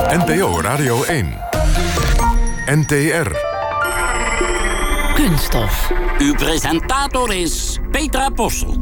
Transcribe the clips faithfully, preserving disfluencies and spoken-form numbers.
N P O Radio één. N T R. Kunststof. Uw presentator is Petra Possel.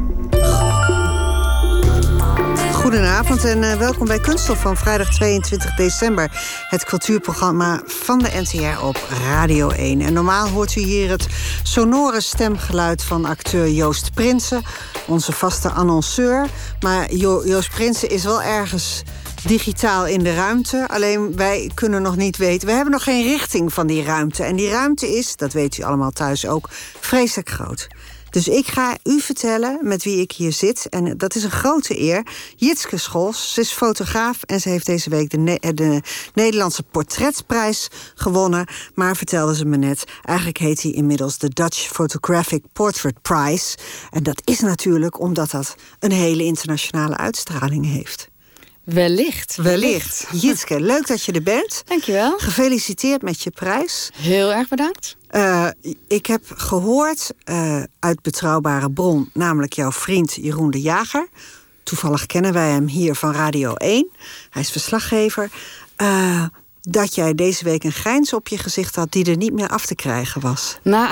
Goedenavond en uh, welkom bij Kunststof van vrijdag tweeëntwintig december. Het cultuurprogramma van de N T R op Radio één. En normaal hoort u hier het sonore stemgeluid van acteur Joost Prinsen, onze vaste annonceur. Maar jo- Joost Prinsen is wel ergens digitaal in de ruimte. Alleen wij kunnen nog niet weten. We hebben nog geen richting van die ruimte. En die ruimte is, dat weet u allemaal thuis ook, vreselijk groot. Dus ik ga u vertellen met wie ik hier zit. En dat is een grote eer. Jitske Scholz, ze is fotograaf en ze heeft deze week de, ne- de Nederlandse Portretprijs gewonnen. Maar vertelde ze me net, eigenlijk heet hij inmiddels de Dutch Photographic Portrait Prize. En dat is natuurlijk omdat dat een hele internationale uitstraling heeft. Wellicht. Wellicht. Jitske, leuk dat je er bent. Dankjewel. Gefeliciteerd met je prijs. Heel erg bedankt. Uh, ik heb gehoord uh, uit betrouwbare bron, namelijk jouw vriend Jeroen de Jager. Toevallig kennen wij hem hier van Radio één. Hij is verslaggever. Uh, dat jij deze week een grijns op je gezicht had die er niet meer af te krijgen was. Nou,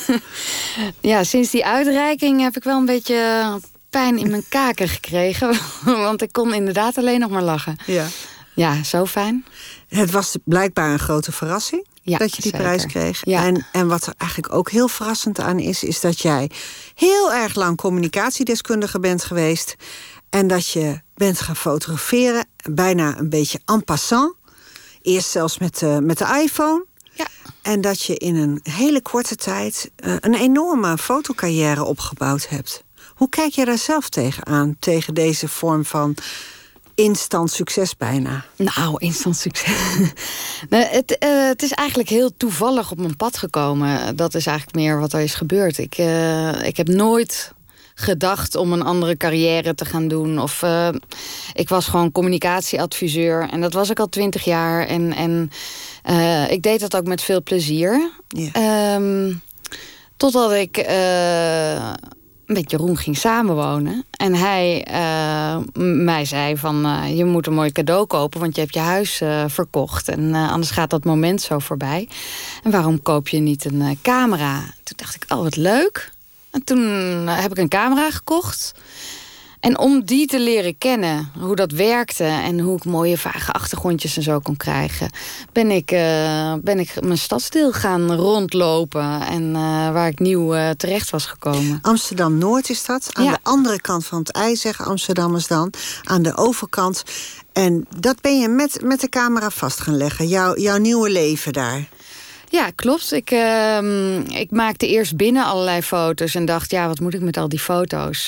ja, sinds die uitreiking heb ik wel een beetje pijn in mijn kaken gekregen. Want ik kon inderdaad alleen nog maar lachen. Ja, ja, zo fijn. Het was blijkbaar een grote verrassing. Ja, dat je die zeker. prijs kreeg. Ja. En, en wat er eigenlijk ook heel verrassend aan is, is dat jij heel erg lang communicatiedeskundige bent geweest. En dat je bent gaan fotograferen, bijna een beetje en passant. Eerst zelfs met de, met de iPhone. Ja. En dat je in een hele korte tijd uh, een enorme fotocarrière opgebouwd hebt. Hoe kijk je daar zelf tegenaan, tegen deze vorm van instant succes bijna? Nou, instant succes. nee, het, uh, het is eigenlijk heel toevallig op mijn pad gekomen. Dat is eigenlijk meer wat er is gebeurd. Ik, uh, ik heb nooit gedacht om een andere carrière te gaan doen. Of uh, ik was gewoon communicatieadviseur. En dat was ik al twintig jaar. En, en uh, ik deed dat ook met veel plezier. Yeah. Um, totdat ik Uh, met Jeroen ging samenwonen. En hij uh, mij zei van Uh, je moet een mooi cadeau kopen, want je hebt je huis uh, verkocht. En uh, anders gaat dat moment zo voorbij. En waarom koop je niet een uh, camera? Toen dacht ik, oh wat leuk. En toen uh, heb ik een camera gekocht. En om die te leren kennen, hoe dat werkte en hoe ik mooie vage achtergrondjes en zo kon krijgen, ben ik, uh, ben ik mijn stadsdeel gaan rondlopen en uh, waar ik nieuw uh, terecht was gekomen. Amsterdam-Noord is dat. Aan ja. de andere kant van het IJ, zeggen Amsterdammers dan. Aan de overkant. En dat ben je met, met de camera vast gaan leggen. Jouw, jouw nieuwe leven daar. Ja, klopt. Ik, uh, ik maakte eerst binnen allerlei foto's en dacht, ja, wat moet ik met al die foto's?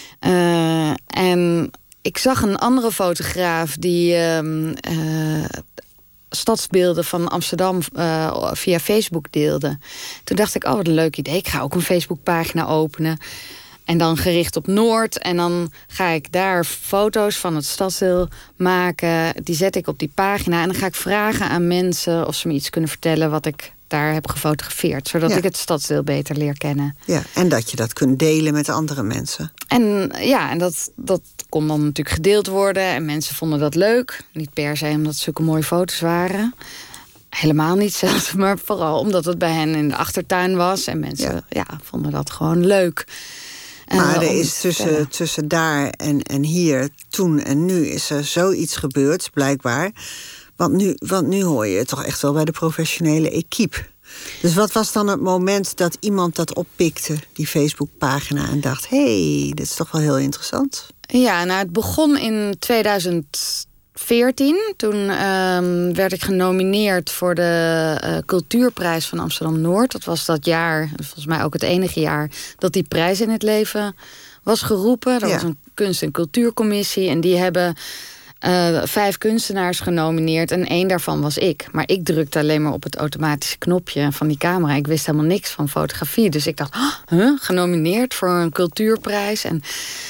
Uh, en ik zag een andere fotograaf die uh, uh, stadsbeelden van Amsterdam uh, via Facebook deelde. Toen dacht ik, oh wat een leuk idee. Ik ga ook een Facebookpagina openen. En dan gericht op Noord. En dan ga ik daar foto's van het stadsdeel maken. Die zet ik op die pagina. En dan ga ik vragen aan mensen of ze me iets kunnen vertellen wat ik daar heb gefotografeerd. Zodat ja. ik het stadsdeel beter leer kennen. Ja, en dat je dat kunt delen met andere mensen. En ja, en dat, dat kon dan natuurlijk gedeeld worden. En mensen vonden dat leuk. Niet per se omdat het zulke mooie foto's waren. Helemaal niet zelfs, maar vooral omdat het bij hen in de achtertuin was. En mensen ja. Ja, vonden dat gewoon leuk. Maar er is tussen, tussen daar en, en hier, toen en nu, is er zoiets gebeurd, blijkbaar. Want nu, want nu hoor je toch echt wel bij de professionele equipe. Dus wat was dan het moment dat iemand dat oppikte, die Facebookpagina, en dacht, hé, hey, dit is toch wel heel interessant? Ja, nou, het begon in tweeduizend veertien. Toen um, werd ik genomineerd voor de uh, Cultuurprijs van Amsterdam-Noord. Dat was dat jaar, volgens mij ook het enige jaar, dat die prijs in het leven was geroepen. Dat ja. was een kunst- en cultuurcommissie. En die hebben uh, vijf kunstenaars genomineerd. En één daarvan was ik. Maar ik drukte alleen maar op het automatische knopje van die camera. Ik wist helemaal niks van fotografie. Dus ik dacht, oh, huh, genomineerd voor een cultuurprijs. En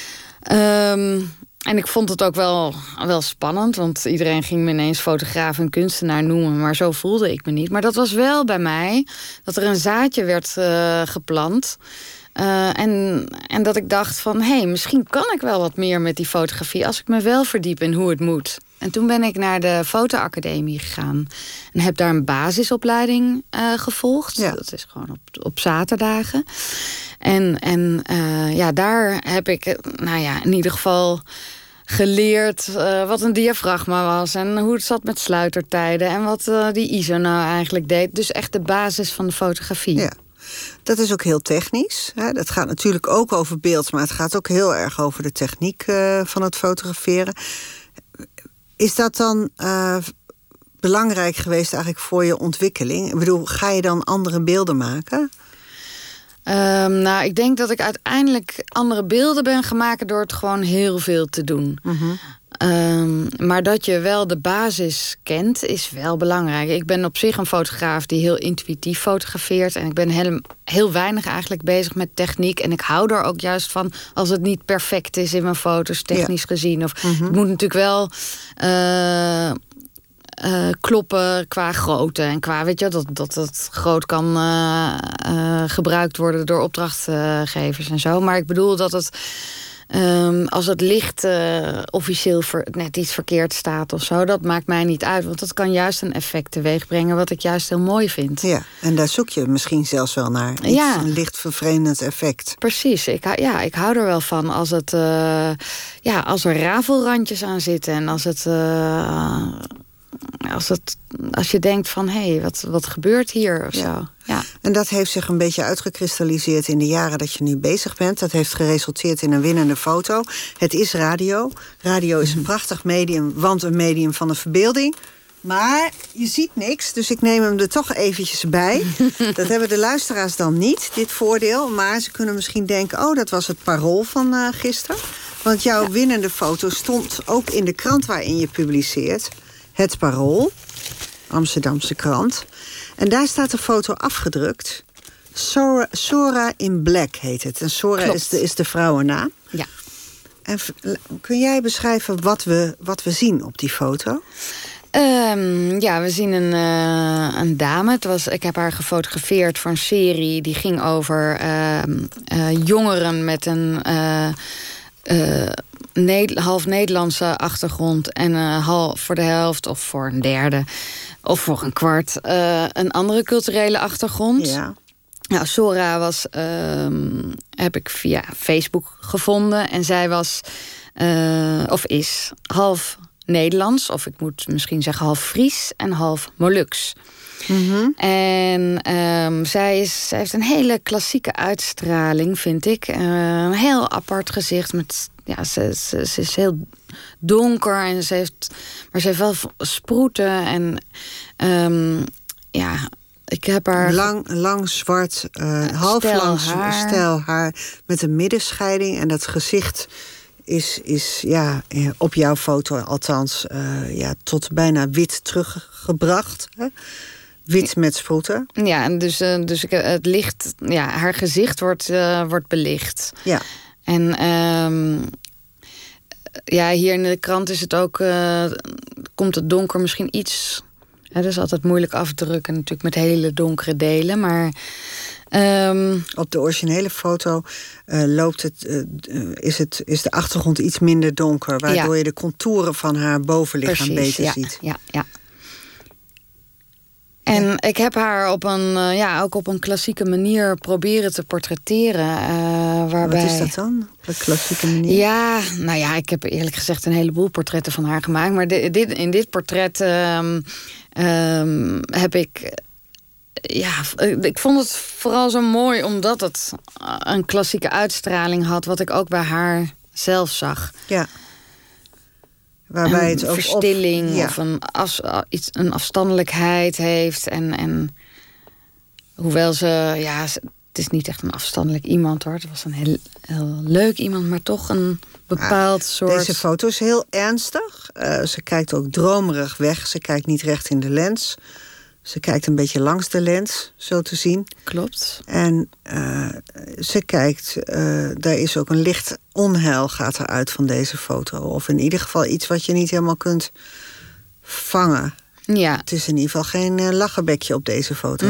Um, En ik vond het ook wel, wel spannend, want iedereen ging me ineens fotograaf en kunstenaar noemen, maar zo voelde ik me niet. Maar dat was wel bij mij, dat er een zaadje werd uh, geplant. Uh, en, en dat ik dacht van, hé, hey, misschien kan ik wel wat meer met die fotografie als ik me wel verdiep in hoe het moet. En toen ben ik naar de fotoacademie gegaan en heb daar een basisopleiding uh, gevolgd. Ja. Dat is gewoon op, op zaterdagen. En, en uh, ja, daar heb ik, nou ja, in ieder geval geleerd uh, wat een diafragma was en hoe het zat met sluitertijden en wat uh, die I S O nou eigenlijk deed. Dus echt de basis van de fotografie. Ja. Dat is ook heel technisch. Hè? Dat gaat natuurlijk ook over beeld, maar het gaat ook heel erg over de techniek uh, van het fotograferen. Is dat dan uh, belangrijk geweest eigenlijk voor je ontwikkeling? Ik bedoel, ga je dan andere beelden maken? Um, nou, ik denk dat ik uiteindelijk andere beelden ben gemaakt door het gewoon heel veel te doen. Mm-hmm. Um, maar dat je wel de basis kent, is wel belangrijk. Ik ben op zich een fotograaf die heel intuïtief fotografeert. En ik ben heel, heel weinig eigenlijk bezig met techniek. En ik hou er ook juist van als het niet perfect is in mijn foto's, technisch ja. gezien. Of, mm-hmm. Het moet natuurlijk wel Uh, Uh, kloppen qua grootte en qua, weet je, dat, dat het groot kan uh, uh, gebruikt worden door opdrachtgevers en zo. Maar ik bedoel dat het, um, als het licht uh, officieel ver, net iets verkeerd staat of zo, dat maakt mij niet uit. Want dat kan juist een effect teweeg brengen wat ik juist heel mooi vind. Ja, en daar zoek je misschien zelfs wel naar. Iets, ja. Een licht vervreemdend effect. Precies, ik, ja, ik hou er wel van als het, uh, ja, als er rafelrandjes aan zitten en als het Uh, Als, het, als je denkt van, hé, hey, wat, wat gebeurt hier of ja. zo. Ja. En dat heeft zich een beetje uitgekristalliseerd in de jaren dat je nu bezig bent. Dat heeft geresulteerd in een winnende foto. Het is radio. Radio is een prachtig medium, want een medium van de verbeelding. Maar je ziet niks, dus ik neem hem er toch eventjes bij. Dat hebben de luisteraars dan niet, dit voordeel. Maar ze kunnen misschien denken, oh, dat was het Parool van uh, gisteren. Want jouw ja. winnende foto stond ook in de krant waarin je publiceert. Het Parool, Amsterdamse krant. En daar staat de foto afgedrukt. Sora, Sora in Black heet het. En Sora is de, is de vrouwennaam. Ja. En kun jij beschrijven wat we, wat we zien op die foto? Um, ja, we zien een, uh, een dame. Het was, ik heb haar gefotografeerd voor een serie die ging over uh, uh, jongeren met een Uh, uh, Ne- half Nederlandse achtergrond en uh, half voor de helft of voor een derde of voor een kwart uh, een andere culturele achtergrond. Ja. Nou, Sora was, uh, heb ik via Facebook gevonden en zij was uh, of is half Nederlands, of ik moet misschien zeggen half Fries en half Moluks. Mm-hmm. En um, zij, is, zij heeft een hele klassieke uitstraling, vind ik. Uh, een heel apart gezicht met Ja, ze, ze, ze is heel donker en ze heeft, maar ze heeft wel sproeten en um, ja, ik heb haar lang, lang zwart, uh, half lang haar. stijl haar met een middenscheiding en dat gezicht is, is ja, op jouw foto althans uh, ja, tot bijna wit teruggebracht. Hè? Wit met sproeten. Ja, en dus, uh, dus ik, het licht, ja, haar gezicht wordt, uh, wordt belicht. Ja. En um, ja, hier in de krant is het ook, uh, komt het donker misschien iets. Ja, dat is altijd moeilijk afdrukken natuurlijk met hele donkere delen, maar um, op de originele foto uh, loopt het, uh, is het, is de achtergrond iets minder donker, waardoor ja. je de contouren van haar bovenlichaam Precies, beter ja, ziet. Ja, ja. En ja. ik heb haar op een, uh, ja, ook op een klassieke manier proberen te portretteren. Uh, waarbij... Wat is dat dan, op een klassieke manier? Ja, nou ja, ik heb eerlijk gezegd een heleboel portretten van haar gemaakt. Maar dit, dit, in dit portret um, um, heb ik ja, ik vond het vooral zo mooi omdat het een klassieke uitstraling had, wat ik ook bij haar zelf zag. Ja. Waarbij een het ook verstilling op, ja. of een, af, iets, een afstandelijkheid heeft. En, en hoewel ze, ja, het is niet echt een afstandelijk iemand hoor. Het was een heel, heel leuk iemand, maar toch een bepaald ja, soort. Deze foto is heel ernstig. Uh, ze kijkt ook dromerig weg. Ze kijkt niet recht in de lens. Ze kijkt een beetje langs de lens, zo te zien. Klopt. En uh, ze kijkt, uh, daar is ook een licht onheil gaat eruit van deze foto. Of in ieder geval iets wat je niet helemaal kunt vangen. Ja. Het is in ieder geval geen uh, lachenbekje op deze foto. Nee.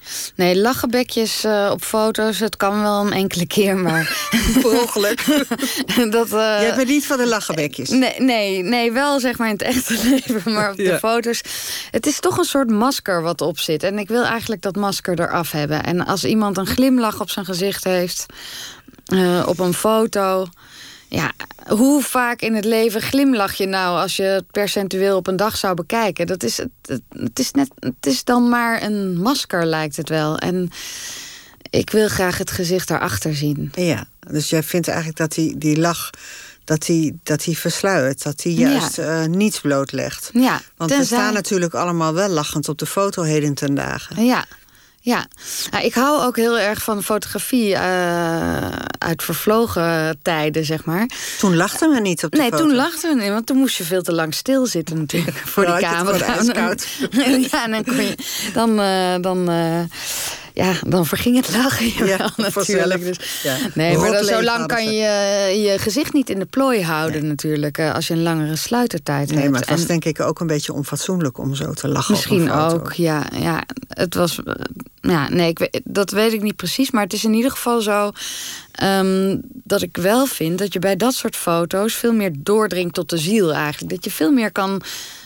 Nee, lachenbekjes uh, op foto's, het kan wel een enkele keer, maar... Per ongeluk. dat, uh... Jij bent niet van de lachenbekjes? Nee, nee, nee, wel zeg maar in het echte leven, maar op de ja. foto's... Het is toch een soort masker wat op zit. En ik wil eigenlijk dat masker eraf hebben. En als iemand een glimlach op zijn gezicht heeft, uh, op een foto... Ja, hoe vaak in het leven glimlach je nou als je het percentueel op een dag zou bekijken? Dat is, het, het, is net, het is dan maar een masker, lijkt het wel. En ik wil graag het gezicht daarachter zien. Ja, dus jij vindt eigenlijk dat die, die lach, dat die, dat die versluiert, dat die juist ja. uh, niets blootlegt. Ja, want we staan zij... natuurlijk allemaal wel lachend op de foto heden ten dagen. Ja. Ja, nou, ik hou ook heel erg van fotografie uh, uit vervlogen tijden, zeg maar. Toen lachten we niet op de nee, foto. Nee, toen lachten we niet, want toen moest je veel te lang stilzitten natuurlijk voor ja, die camera. Ja, en dan kon je... Dan, uh, dan, uh, ja, dan verging het lachen je ja, wel natuurlijk. Dus, ja. Nee, maar dan, zo lang kan je je gezicht niet in de plooi houden nee. natuurlijk, uh, als je een langere sluitertijd nee, hebt. Maar het was en, denk ik ook een beetje onfatsoenlijk om zo te lachen. Misschien op een foto. ook, ja, ja. Het was... Uh, Ja, nee, ik weet, dat weet ik niet precies. Maar het is in ieder geval zo um, dat ik wel vind dat je bij dat soort foto's veel meer doordringt tot de ziel eigenlijk. Dat je veel meer kan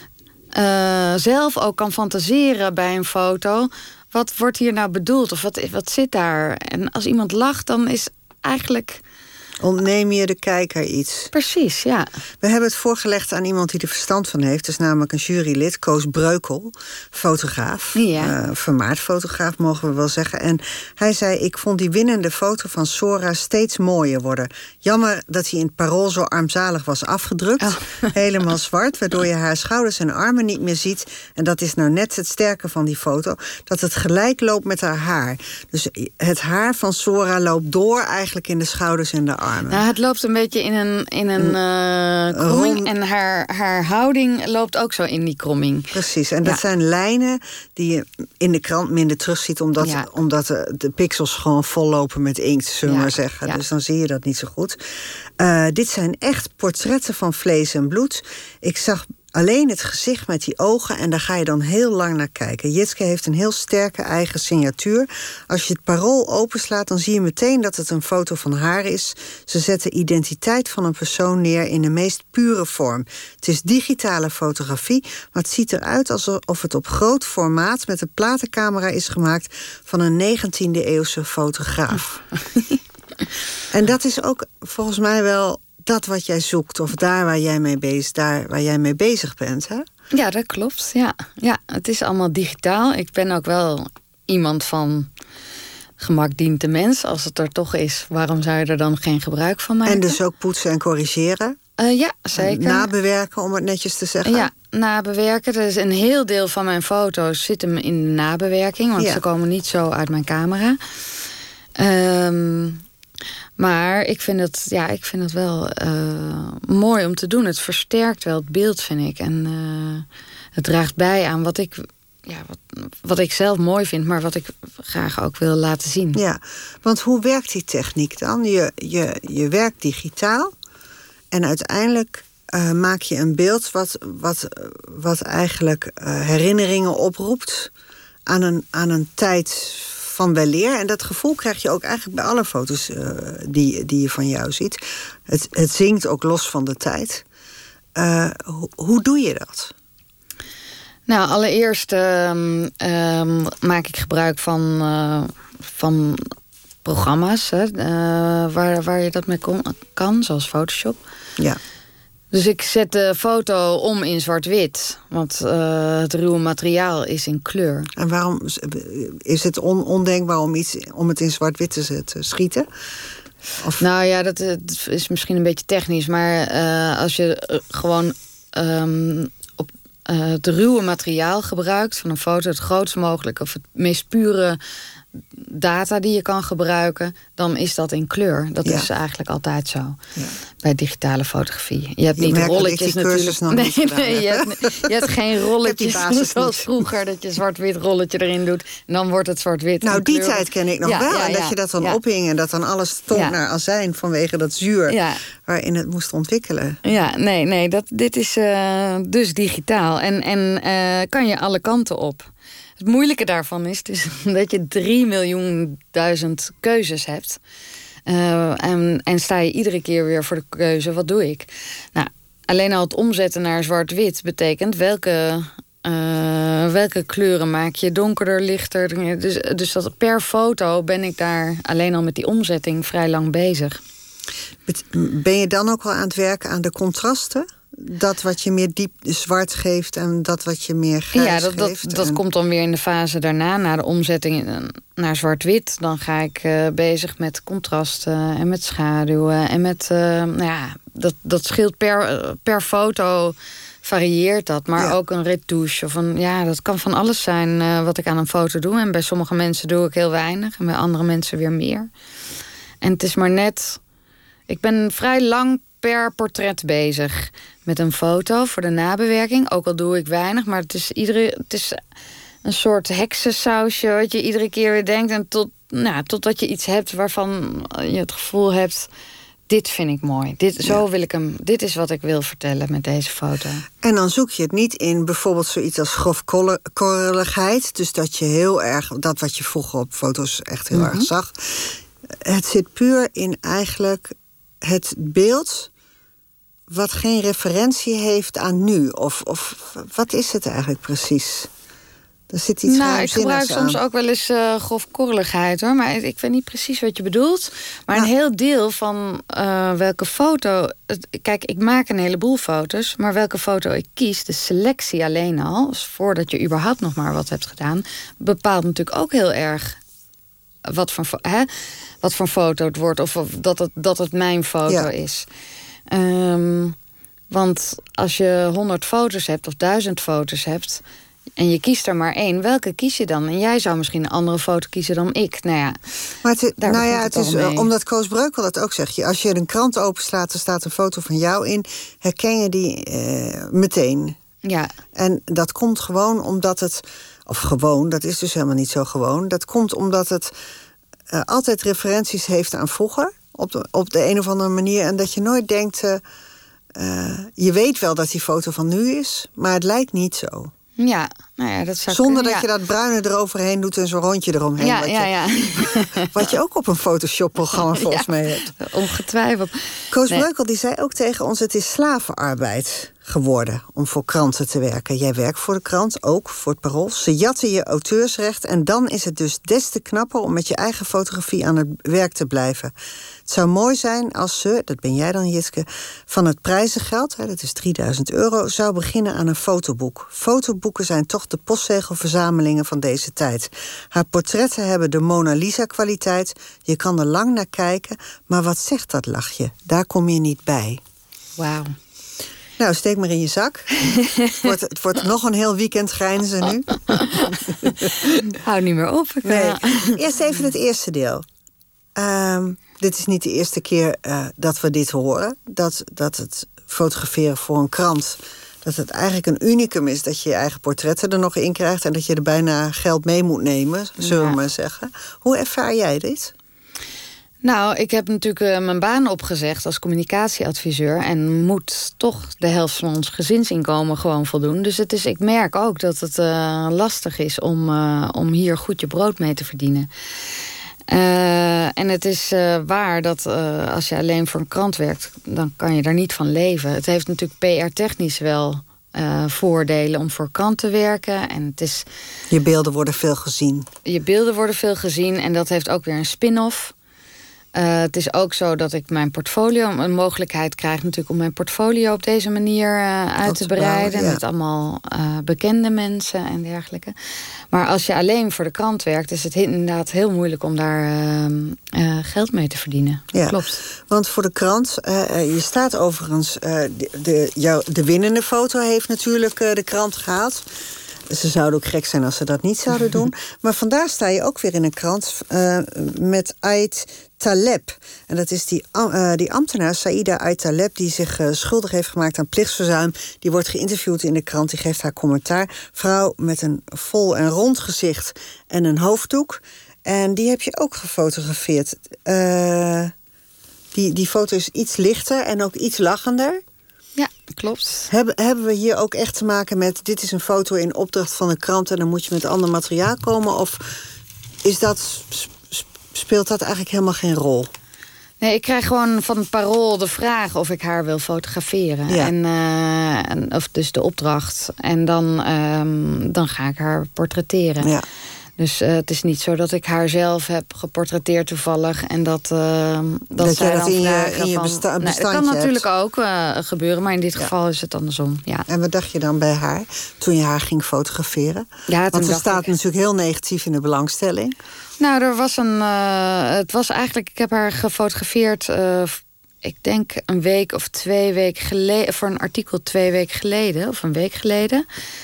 uh, zelf ook kan fantaseren bij een foto. Wat wordt hier nou bedoeld? Of wat, wat zit daar? En als iemand lacht, dan is eigenlijk... Ontneem je de kijker iets. Precies, ja. We hebben het voorgelegd aan iemand die er verstand van heeft. Dat is namelijk een jurylid, Koos Breukel, fotograaf. Ja. Uh, vermaard fotograaf, mogen we wel zeggen. En hij zei, ik vond die winnende foto van Sora steeds mooier worden. Jammer dat hij in het Parool zo armzalig was afgedrukt. Oh. Helemaal zwart, waardoor je haar schouders en armen niet meer ziet. En dat is nou net het sterke van die foto. Dat het gelijk loopt met haar haar. Dus het haar van Sora loopt door eigenlijk in de schouders en de armen. Nou, het loopt een beetje in een, in een uh, kromming. En haar, haar houding loopt ook zo in die kromming. Precies, en dat ja. zijn lijnen die je in de krant minder terugziet... omdat, ja. omdat de, de pixels gewoon vollopen met inkt, zullen we ja. maar zeggen. Ja. Dus dan zie je dat niet zo goed. Uh, dit zijn echt portretten van vlees en bloed. Ik zag... alleen het gezicht met die ogen en daar ga je dan heel lang naar kijken. Jitske heeft een heel sterke eigen signatuur. Als je het Parool openslaat, dan zie je meteen dat het een foto van haar is. Ze zet de identiteit van een persoon neer in de meest pure vorm. Het is digitale fotografie, maar het ziet eruit alsof het op groot formaat met een platencamera is gemaakt van een negentiende eeuwse fotograaf. En dat is ook volgens mij wel... dat wat jij zoekt, of daar waar jij mee bezig, daar waar jij mee bezig bent, hè? Ja, dat klopt. Ja. Ja, het is allemaal digitaal. Ik ben ook wel iemand van gemak dient de mens. Als het er toch is, waarom zou je er dan geen gebruik van maken? En dus ook poetsen en corrigeren? Uh, ja, zeker. En nabewerken, om het netjes te zeggen? Ja, nabewerken. Dus een heel deel van mijn foto's zit hem in de nabewerking, want ja. ze komen niet zo uit mijn camera. Um, Maar ik vind het, ja, ik vind het wel uh, mooi om te doen. Het versterkt wel het beeld, vind ik. En uh, het draagt bij aan wat ik, ja, wat, wat ik zelf mooi vind... maar wat ik graag ook wil laten zien. Ja, want hoe werkt die techniek dan? Je, je, je werkt digitaal en uiteindelijk uh, maak je een beeld... wat, wat, wat eigenlijk uh, herinneringen oproept aan een, aan een tijd... van weleer. En dat gevoel krijg je ook eigenlijk bij alle foto's uh, die, die je van jou ziet. Het, het zingt ook los van de tijd. Uh, ho, hoe doe je dat? Nou, allereerst uh, uh, maak ik gebruik van, uh, van programma's hè, uh, waar, waar je dat mee kon, kan, zoals Photoshop. Ja. Dus ik zet de foto om in zwart-wit. Want uh, het ruwe materiaal is in kleur. En waarom is het on, ondenkbaar om, iets, om het in zwart-wit te zetten, schieten? Of... Nou ja, dat, dat is misschien een beetje technisch. Maar uh, als je uh, gewoon um, op uh, het ruwe materiaal gebruikt van een foto... het grootst mogelijke of het meest pure data die je kan gebruiken... dan is dat in kleur. Dat ja. is eigenlijk altijd zo. Ja. Bij digitale fotografie. Je hebt je niet rolletjes die natuurlijk. Nog nee, niet nee, je, hebt, je hebt geen rolletjes zoals niet. Vroeger... dat je zwart-wit rolletje erin doet... en dan wordt het zwart-wit. Nou, die tijd ken ik nog ja, wel. Ja, en dat ja, je dat dan ja. ophing... en dat dan alles stond ja. naar azijn... vanwege dat zuur ja. waarin het moest ontwikkelen. Ja, nee, nee. Dat, dit is uh, dus digitaal. En, en uh, kan je alle kanten op. Het moeilijke daarvan is dus dat je drie miljoen duizend keuzes hebt. Uh, en, en sta je iedere keer weer voor de keuze, wat doe ik? Nou, alleen al het omzetten naar zwart-wit betekent welke, uh, welke kleuren maak je donkerder, lichter. Dus, dus dat per foto ben ik daar alleen al met die omzetting vrij lang bezig. Ben je dan ook wel aan het werken aan de contrasten? Dat wat je meer diep zwart geeft en dat wat je meer grijs ja, dat, geeft? Dat, dat en... komt dan weer in de fase daarna, na de omzetting naar zwart-wit. Dan ga ik uh, bezig met contrasten en met schaduwen. En met, uh, nou ja, dat, dat scheelt per, per foto, varieert dat. Maar ja. ook een retouche. Of een, ja, dat kan van alles zijn uh, wat ik aan een foto doe. En bij sommige mensen doe ik heel weinig. En bij andere mensen weer meer. En het is maar net... Ik ben vrij lang per portret bezig met een foto voor de nabewerking. Ook al doe ik weinig, maar het is, iedere, het is een soort heksensausje wat je iedere keer weer denkt. En tot, nou, totdat je iets hebt waarvan je het gevoel hebt... dit vind ik mooi, dit, zo ja. wil ik hem, dit is wat ik wil vertellen met deze foto. En dan zoek je het niet in bijvoorbeeld zoiets als grofkorreligheid. Dus dat je heel erg, dat wat je vroeger op foto's echt heel mm-hmm. erg zag. Het zit puur in eigenlijk het beeld wat geen referentie heeft aan nu. Of, of wat is het eigenlijk precies? Er zit iets nou, ik gebruik aan. soms ook wel eens uh, grofkorreligheid, hoor. Maar ik, ik weet niet precies wat je bedoelt. Maar nou. een heel deel van uh, welke foto... Het, kijk, ik maak een heleboel foto's, maar welke foto ik kies, de selectie alleen al, dus voordat je überhaupt nog maar wat hebt gedaan, bepaalt natuurlijk ook heel erg wat voor, hè, wat voor foto het wordt, of, of dat, het, dat het mijn foto ja. is. Um, want als je honderd foto's hebt of duizend foto's hebt en je kiest er maar één, welke kies je dan? En jij zou misschien een andere foto kiezen dan ik. Nou ja, maar het, daar nou ja, het, het is mee. Omdat Koos Breukel dat ook zegt. Als je een krant openslaat, er staat een foto van jou in, herken je die uh, meteen. Ja. En dat komt gewoon omdat het, of gewoon, dat is dus helemaal niet zo gewoon. Dat komt omdat het uh, altijd referenties heeft aan vroeger, op de, op de een of andere manier. En dat je nooit denkt, uh, uh, je weet wel dat die foto van nu is, maar het lijkt niet zo. Ja, nou ja, dat zou Zonder kunnen, dat ja. je dat bruine eroverheen doet en zo'n rondje eromheen. Ja, wat, ja, je, ja. wat je ook op een Photoshop-programma volgens ja, mij hebt. Ongetwijfeld. Koos nee. Breukel die zei ook tegen ons, het is slavenarbeid geworden om voor kranten te werken. Jij werkt voor de krant, ook voor het Parool. Ze jatten je auteursrecht en dan is het dus des te knapper om met je eigen fotografie aan het werk te blijven. Het zou mooi zijn als ze, dat ben jij dan Jitske, van het prijzengeld, hè, dat is drieduizend euro, zou beginnen aan een fotoboek. Fotoboeken zijn toch de postzegelverzamelingen van deze tijd. Haar portretten hebben de Mona Lisa kwaliteit. Je kan er lang naar kijken, maar wat zegt dat lachje? Daar kom je niet bij. Wauw. Nou, steek maar in je zak. het, wordt, het wordt nog een heel weekend grijnzen nu. Hou niet meer op. Nee. Eerst even het eerste deel. Um, dit is niet de eerste keer uh, dat we dit horen. Dat, dat het fotograferen voor een krant, dat het eigenlijk een unicum is dat je je eigen portretten er nog in krijgt en dat je er bijna geld mee moet nemen, zullen we ja. maar zeggen. Hoe ervaar jij dit? Nou, ik heb natuurlijk uh, mijn baan opgezegd als communicatieadviseur en moet toch de helft van ons gezinsinkomen gewoon voldoen. Dus het is, ik merk ook dat het uh, lastig is om, uh, om hier goed je brood mee te verdienen. Uh, en het is uh, waar dat uh, als je alleen voor een krant werkt, dan kan je daar niet van leven. Het heeft natuurlijk P R-technisch wel uh, voordelen om voor krant te werken. En het is, je beelden worden veel gezien. Je beelden worden veel gezien en dat heeft ook weer een spin-off. Uh, het is ook zo dat ik mijn portfolio, een mogelijkheid krijg natuurlijk om mijn portfolio op deze manier uh, uit te breiden. Bouwen, ja. Met allemaal uh, bekende mensen en dergelijke. Maar als je alleen voor de krant werkt, is het inderdaad heel moeilijk om daar uh, uh, geld mee te verdienen. Ja, klopt. Want voor de krant, uh, je staat overigens, uh, de, de, jou, de winnende foto heeft natuurlijk uh, de krant gehaald. Ze zouden ook gek zijn als ze dat niet zouden doen. Maar vandaag sta je ook weer in een krant uh, met Ait Taleb. En dat is die, uh, die ambtenaar, Saïda Ait Taleb, die zich uh, schuldig heeft gemaakt aan plichtsverzuim. Die wordt geïnterviewd in de krant, die geeft haar commentaar. Vrouw met een vol en rond gezicht en een hoofddoek. En die heb je ook gefotografeerd. Uh, die, die foto is iets lichter en ook iets lachender. Ja, klopt. Hebben, hebben we hier ook echt te maken met... dit is een foto in opdracht van een krant... en dan moet je met ander materiaal komen? Of is dat, speelt dat eigenlijk helemaal geen rol? Nee, ik krijg gewoon van het Parool de vraag of ik haar wil fotograferen. Ja. En, uh, en, of dus de opdracht. En dan, um, dan ga ik haar portretteren. Ja. Dus uh, het is niet zo dat ik haar zelf heb geportretteerd toevallig... en dat, uh, dat, dat zij dat dan in je, in je van, besta- nee, dat kan natuurlijk hebt. ook uh, gebeuren, maar in dit ja. geval is het andersom. Ja. En wat dacht je dan bij haar toen je haar ging fotograferen? Ja, Want ze staat ik... natuurlijk heel negatief in de belangstelling. Nou, er was een... Uh, het was eigenlijk... Ik heb haar gefotografeerd... Uh, ik denk een week of twee weken geleden... voor een artikel twee weken geleden, of een week geleden...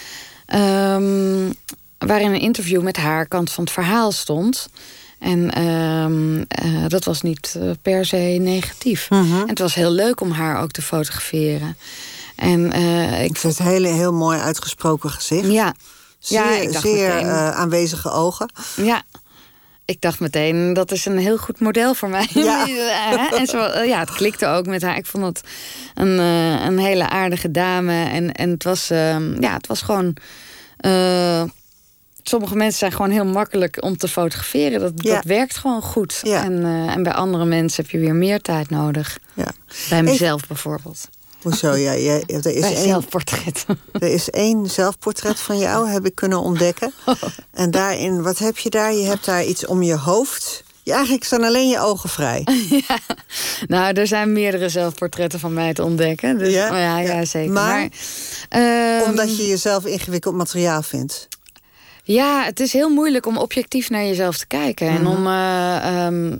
Um, waarin een interview met haar kant van het verhaal stond. En uh, uh, dat was niet uh, per se negatief. Mm-hmm. En het was heel leuk om haar ook te fotograferen. En, uh, ik vind het een hele, heel mooi uitgesproken gezicht. Ja. Zeer, ja, ik dacht zeer meteen, uh, aanwezige ogen. Ja. Ik dacht meteen, dat is een heel goed model voor mij. Ja. En zo, ja, het klikte ook met haar. Ik vond het een, uh, een hele aardige dame. En, en het, was, uh, ja, het was gewoon... Uh, sommige mensen zijn gewoon heel makkelijk om te fotograferen. Dat, ja. dat werkt gewoon goed. Ja. En, uh, en bij andere mensen heb je weer meer tijd nodig. Ja. Bij mezelf Even, bijvoorbeeld. Hoezo? Ja, ja, er is bij één, zelfportret. Er is één zelfportret van jou, heb ik kunnen ontdekken. Oh. En daarin, wat heb je daar? Je hebt daar iets om je hoofd. Ja, eigenlijk staan alleen je ogen vrij. Ja. Nou, er zijn meerdere zelfportretten van mij te ontdekken. Dus, ja? Ja, ja, ja, zeker. Maar, maar um, omdat je jezelf ingewikkeld materiaal vindt. Ja, het is heel moeilijk om objectief naar jezelf te kijken. Mm-hmm. En om... Uh, um,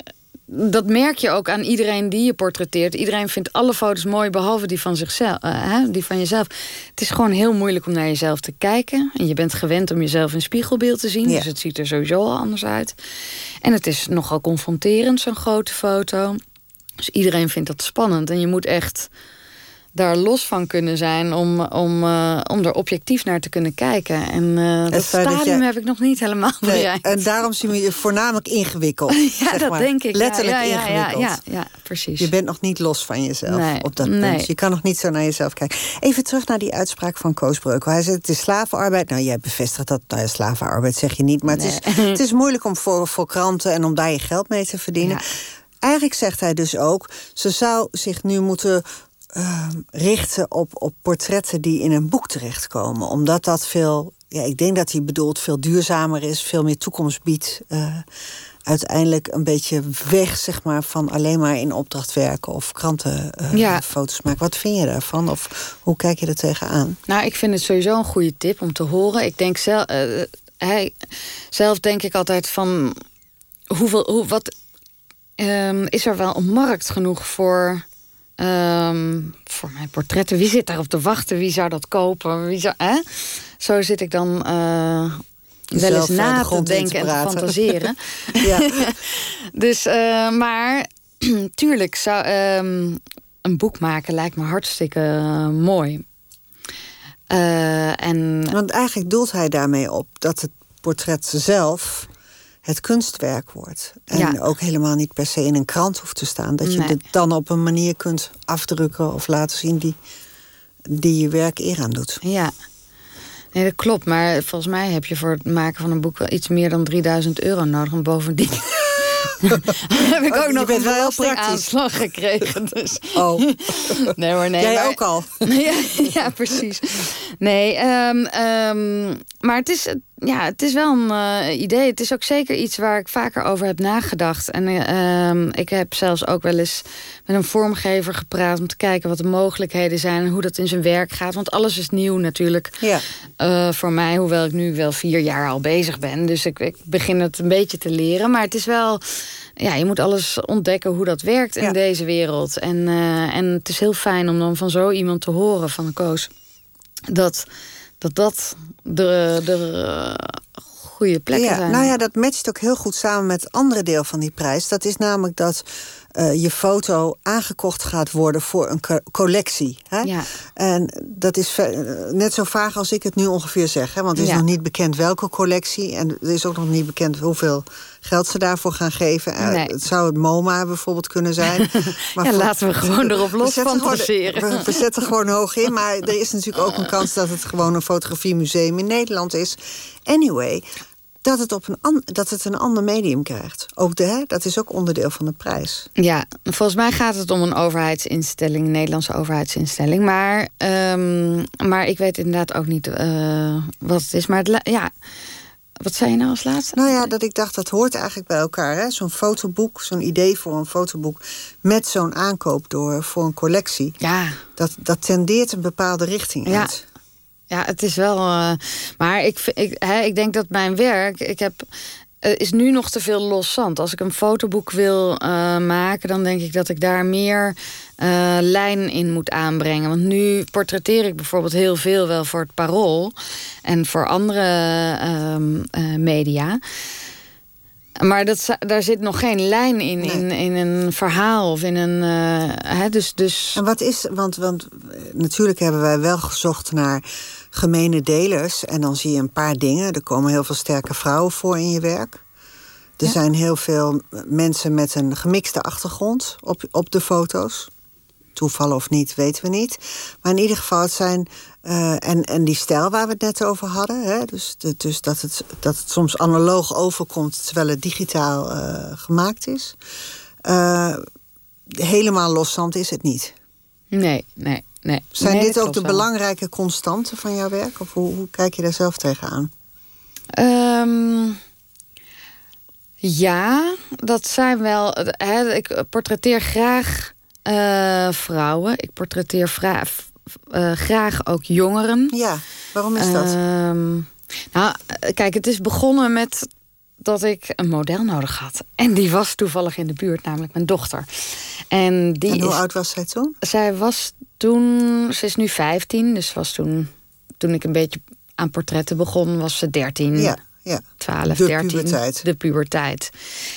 dat merk je ook aan iedereen die je portretteert. Iedereen vindt alle foto's mooi, behalve die van zichzelf, uh, die van jezelf. Het is gewoon heel moeilijk om naar jezelf te kijken. En je bent gewend om jezelf in spiegelbeeld te zien. Ja. Dus het ziet er sowieso al anders uit. En het is nogal confronterend, zo'n grote foto. Dus iedereen vindt dat spannend. En je moet echt daar los van kunnen zijn om, om, uh, om er objectief naar te kunnen kijken. En uh, dat stadium dat jij... heb ik nog niet helemaal bereikt. Nee, en daarom zien we je voornamelijk ingewikkeld. Ja, zeg dat maar. denk ik. Letterlijk ja, ja, ingewikkeld. Ja, ja, ja, precies. Je bent nog niet los van jezelf nee, op dat punt. Nee. Je kan nog niet zo naar jezelf kijken. Even terug naar die uitspraak van Koos Breukel. Hij zegt, het is slavenarbeid. Nou, jij bevestigt dat. Nou, slavenarbeid zeg je niet. Maar nee. het, is, het is moeilijk om voor, voor kranten en om daar je geld mee te verdienen. Ja. Eigenlijk zegt hij dus ook, ze zou zich nu moeten... Uh, richten op, op portretten die in een boek terechtkomen. Omdat dat veel, ja, ik denk dat hij bedoelt, veel duurzamer is, veel meer toekomst biedt. Uh, uiteindelijk een beetje weg, zeg maar, van alleen maar in opdracht werken of krantenfoto's uh, ja. maken. Wat vind je daarvan? Of hoe kijk je er tegenaan? Nou, ik vind het sowieso een goede tip om te horen. Ik denk zelf, uh, hij, zelf denk ik altijd van hoeveel, hoe, wat uh, is er wel een markt genoeg voor? Um, voor mijn portretten. Wie zit daarop te wachten? Wie zou dat kopen? Wie zou, hè? Zo zit ik dan uh, wel eens na te denken en te fantaseren. Ja. Dus, uh, maar tuurlijk, zou, um, een boek maken lijkt me hartstikke uh, mooi. Uh, en, Want eigenlijk doelt hij daarmee op dat het portret zelf het kunstwerk wordt. En ja. ook helemaal niet per se in een krant hoeft te staan. Dat je nee. het dan op een manier kunt afdrukken of laten zien die, die je werk eer aan doet. Ja, nee, dat klopt. Maar volgens mij heb je voor het maken van een boek wel iets meer dan drieduizend euro nodig. En bovendien heb ik ook oh, nog een belastingaanslag gekregen. Dus. Oh. Nee hoor, nee. Jij maar, ook al? ja, ja, precies. Nee, um, um, maar het is, ja, het is wel een uh, idee. Het is ook zeker iets waar ik vaker over heb nagedacht. En uh, um, ik heb zelfs ook wel eens met een vormgever gepraat om te kijken wat de mogelijkheden zijn en hoe dat in zijn werk gaat. Want alles is nieuw natuurlijk ja. uh, voor mij, hoewel ik nu wel vier jaar al bezig ben. Dus ik, ik begin het een beetje te leren. Maar het is wel, ja, je moet alles ontdekken hoe dat werkt in ja. deze wereld. En, uh, en het is heel fijn om dan van zo iemand te horen, van een Koos, dat dat, dat de, de goede plekken ja, zijn. Nou ja, dat matcht ook heel goed samen met het andere deel van die prijs. Dat is namelijk dat uh, je foto aangekocht gaat worden voor een co- collectie. Hè? Ja. En dat is ve- net zo vaag als ik het nu ongeveer zeg. Hè? Want het is Ja. nog niet bekend welke collectie. En er is ook nog niet bekend hoeveel geld ze daarvoor gaan geven. Uh, Nee. Het zou het MoMA bijvoorbeeld kunnen zijn. Maar Ja, voor- laten we gewoon erop los zetten fantaseren. gewoon- we, we zetten gewoon hoog in. Maar er is natuurlijk ook een kans dat het gewoon een fotografiemuseum in Nederland is. Anyway, dat het, op een, an- dat het een ander medium krijgt. Ook de, hè, dat is ook onderdeel van de prijs. Ja, volgens mij gaat het om een overheidsinstelling, een Nederlandse overheidsinstelling. Maar, um, maar ik weet inderdaad ook niet uh, wat het is. Maar het la- ja, wat zei je nou als laatste? Nou ja, dat ik dacht, dat hoort eigenlijk bij elkaar. Hè? Zo'n fotoboek, zo'n idee voor een fotoboek met zo'n aankoop door voor een collectie. Ja. Dat, dat tendeert een bepaalde richting Ja. uit. Ja, het is wel. Uh, maar ik, ik, hè, ik denk dat mijn werk. Ik heb. Uh, is nu nog te veel los zand. Als ik een fotoboek wil uh, maken, dan denk ik dat ik daar meer uh, lijn in moet aanbrengen. Want nu portretteer ik bijvoorbeeld heel veel wel voor het Parool en voor andere uh, uh, media. Maar dat, daar zit nog geen lijn in, Nee. in, in een verhaal of in een. Uh, hè, dus, dus... En wat is, want, want natuurlijk hebben wij wel gezocht naar gemene delers. En dan zie je een paar dingen. Er komen heel veel sterke vrouwen voor in je werk. Er Ja. zijn heel veel mensen met een gemixte achtergrond op, op de foto's. Toeval of niet, weten we niet. Maar in ieder geval, het zijn. Uh, en, en die stijl waar we het net over hadden. Hè, dus de, dus dat, het, dat het soms analoog overkomt terwijl het digitaal uh, gemaakt is. Uh, helemaal loszand is het niet. Nee, nee, nee. Zijn nee, dit dat ook de klopt wel. belangrijke constanten van jouw werk? Of hoe, hoe kijk je daar zelf tegenaan? Um, ja, dat zijn wel. Hè, ik portretteer graag uh, vrouwen. Ik portretteer vra- uh, graag ook jongeren. Ja, waarom is dat? Um, nou, kijk, het is begonnen met dat ik een model nodig had. En die was toevallig in de buurt, namelijk mijn dochter. En, die en hoe is, oud was zij toen? Zij was toen, ze is nu vijftien, dus was toen, toen ik een beetje aan portretten begon, was ze dertien, Ja, ja. twaalf, De dertien. puberteit. De puberteit.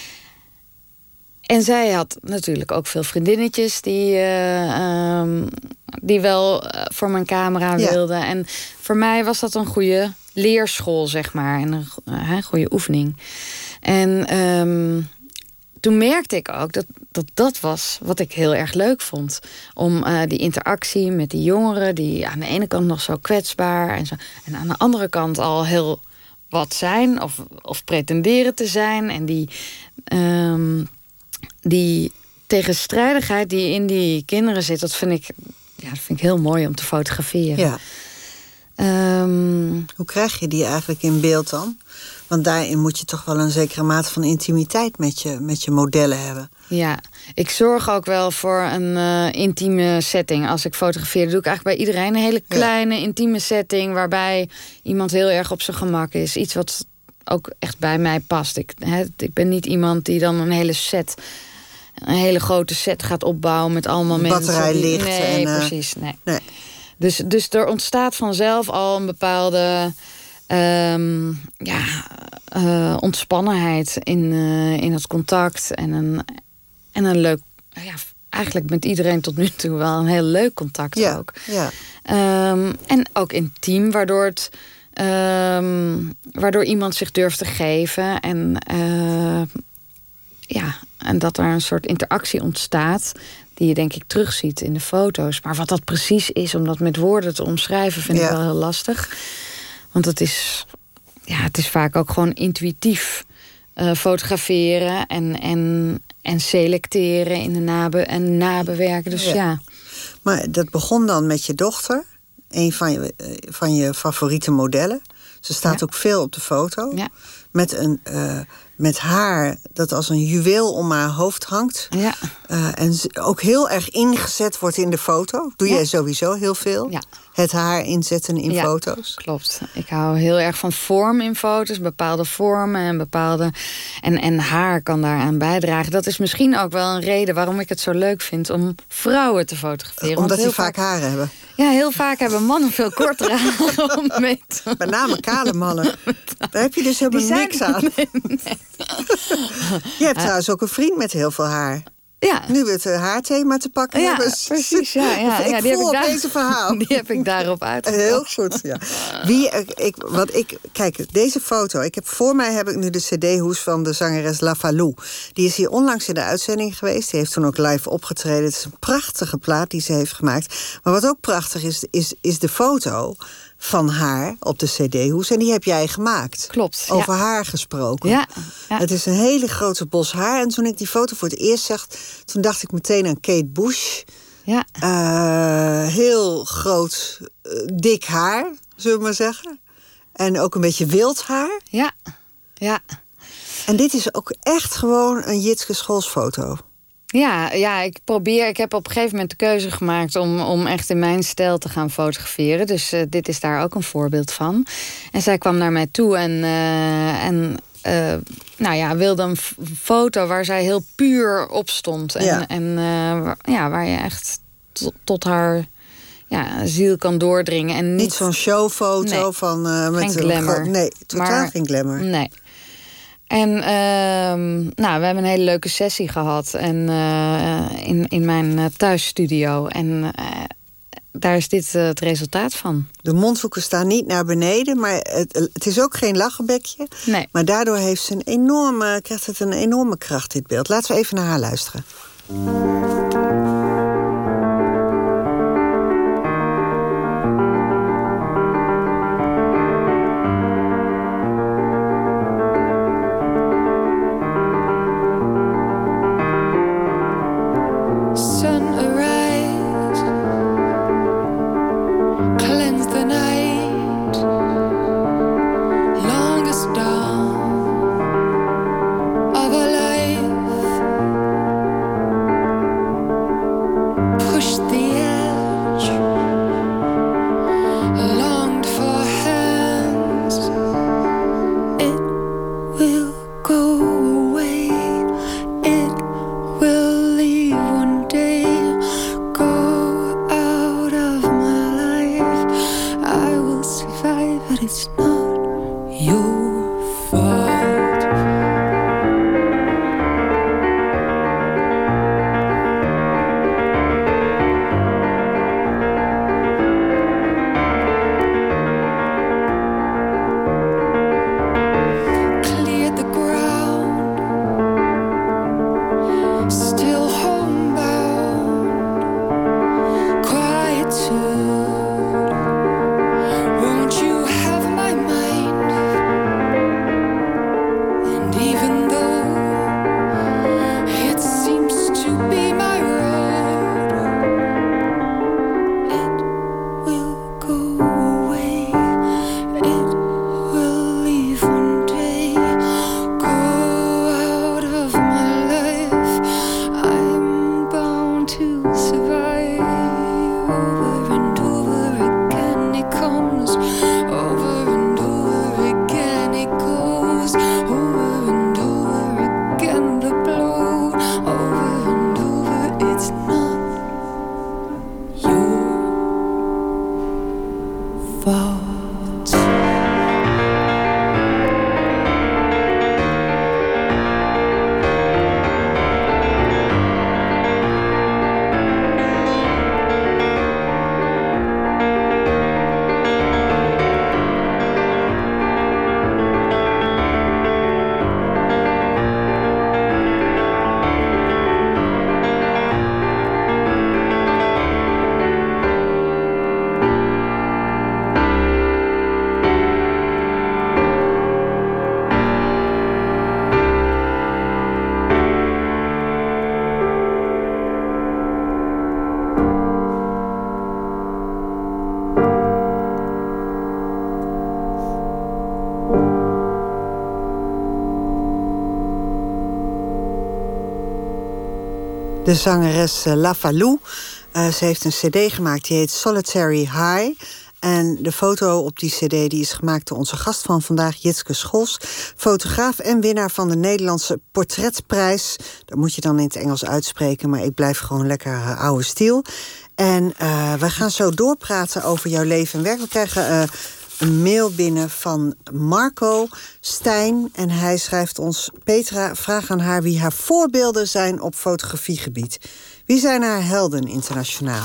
En zij had natuurlijk ook veel vriendinnetjes die, uh, um, die wel uh, voor mijn camera Ja. wilden. En voor mij was dat een goede leerschool, zeg maar. En een uh, goede oefening. En um, toen merkte ik ook dat, dat dat was wat ik heel erg leuk vond. Om uh, die interactie met die jongeren, die aan de ene kant nog zo kwetsbaar en, zo, en aan de andere kant al heel wat zijn of, of pretenderen te zijn. En die, um, die tegenstrijdigheid die in die kinderen zit, dat vind ik, ja, dat vind ik heel mooi om te fotograferen. Ja. Um, Hoe krijg je die eigenlijk in beeld dan? Want daarin moet je toch wel een zekere mate van intimiteit met je, met je modellen hebben. Ja, ik zorg ook wel voor een uh, intieme setting. Als ik fotografeer, doe ik eigenlijk bij iedereen een hele kleine, ja. intieme setting, waarbij iemand heel erg op zijn gemak is. Iets wat ook echt bij mij past. Ik, hè, ik ben niet iemand die dan een hele set, een hele grote set gaat opbouwen met allemaal mensen. Batterijlicht. Nee, en, uh, precies. Nee. nee. Dus, dus er ontstaat vanzelf al een bepaalde um, ja, uh, ontspannenheid in, uh, in het contact. En een, en een leuk, ja, eigenlijk met iedereen tot nu toe wel een heel leuk contact ja, ook. Ja. Um, en ook intiem, waardoor het um, waardoor iemand zich durft te geven. En uh, ja, en dat er een soort interactie ontstaat die je denk ik terugziet in de foto's. Maar wat dat precies is, om dat met woorden te omschrijven, vind ja. ik wel heel lastig. Want het is, ja, het is vaak ook gewoon intuïtief uh, fotograferen en, en, en selecteren in de nabe en nabewerken. Dus ja. ja. Maar dat begon dan met je dochter, een van je, van je favoriete modellen. Ze staat ja. ook veel op de foto. Ja. Met een uh, met haar dat als een juweel om haar hoofd hangt. Ja. Uh, en ook heel erg ingezet wordt in de foto. Doe ja. jij sowieso heel veel. Ja. Het haar inzetten in ja, foto's. Klopt. Ik hou heel erg van vorm in foto's. Bepaalde vormen en bepaalde. En, en haar kan daaraan bijdragen. Dat is misschien ook wel een reden waarom ik het zo leuk vind om vrouwen te fotograferen. Omdat die vaak vaak haren hebben. Ja, heel vaak hebben mannen veel kortere haren om mee te... Met name kale mannen. Daar heb je dus helemaal zijn... niks aan. Nee, nee. Je hebt uh, trouwens ook een vriend met heel veel haar. Ja. Nu we het uh, haarthema te pakken ja, hebben. Precies, ja. ja, ik ja die voel heb ik daar, deze verhaal. Die heb ik daarop uitgebracht. Heel goed, ja. Wie, ik, wat ik, kijk, deze foto. Ik heb, voor mij heb ik nu de cd-hoes van de zangeres La Falou. Die is hier onlangs in de uitzending geweest. Die heeft toen ook live opgetreden. Het is een prachtige plaat die ze heeft gemaakt. Maar wat ook prachtig is, is, is de foto van haar op de cd-hoes. En die heb jij gemaakt. Klopt. Over ja. haar gesproken. Ja, ja. Het is een hele grote bos haar. En toen ik die foto voor het eerst zag, toen dacht ik meteen aan Kate Bush. Ja. Uh, heel groot, uh, dik haar, zullen we maar zeggen. En ook een beetje wild haar. Ja, ja. En dit is ook echt gewoon een Jitske Scholsfoto. Ja, ja, ik probeer. Ik heb op een gegeven moment de keuze gemaakt om, om echt in mijn stijl te gaan fotograferen. Dus uh, dit is daar ook een voorbeeld van. En zij kwam naar mij toe en, uh, en uh, nou ja, wilde een f- foto waar zij heel puur op stond. En, ja. en uh, waar, ja, waar je echt tot, tot haar ja, ziel kan doordringen. En niet, niet zo'n showfoto nee, van uh, met geen glamour. Een, nee, totaal maar, geen glamour. Nee. En uh, nou, we hebben een hele leuke sessie gehad en, uh, in, in mijn uh, thuisstudio. En uh, daar is dit uh, het resultaat van. De mondhoeken staan niet naar beneden, maar het, het is ook geen lachenbekje. Nee. Maar daardoor heeft ze een enorme, krijgt het een enorme kracht, dit beeld. Laten we even naar haar luisteren. De zangeres La Falou. Uh, ze heeft een cd gemaakt die heet Solitary High. En de foto op die cd die is gemaakt door onze gast van vandaag, Jitske Scholz. Fotograaf en winnaar van de Nederlandse Portretprijs. Dat moet je dan in het Engels uitspreken, maar ik blijf gewoon lekker uh, oude stiel. En uh, we gaan zo doorpraten over jouw leven en werk. We krijgen uh, een mail binnen van Marco Stijn. En hij schrijft ons: Petra, vraag aan haar wie haar voorbeelden zijn op fotografiegebied. Wie zijn haar helden internationaal?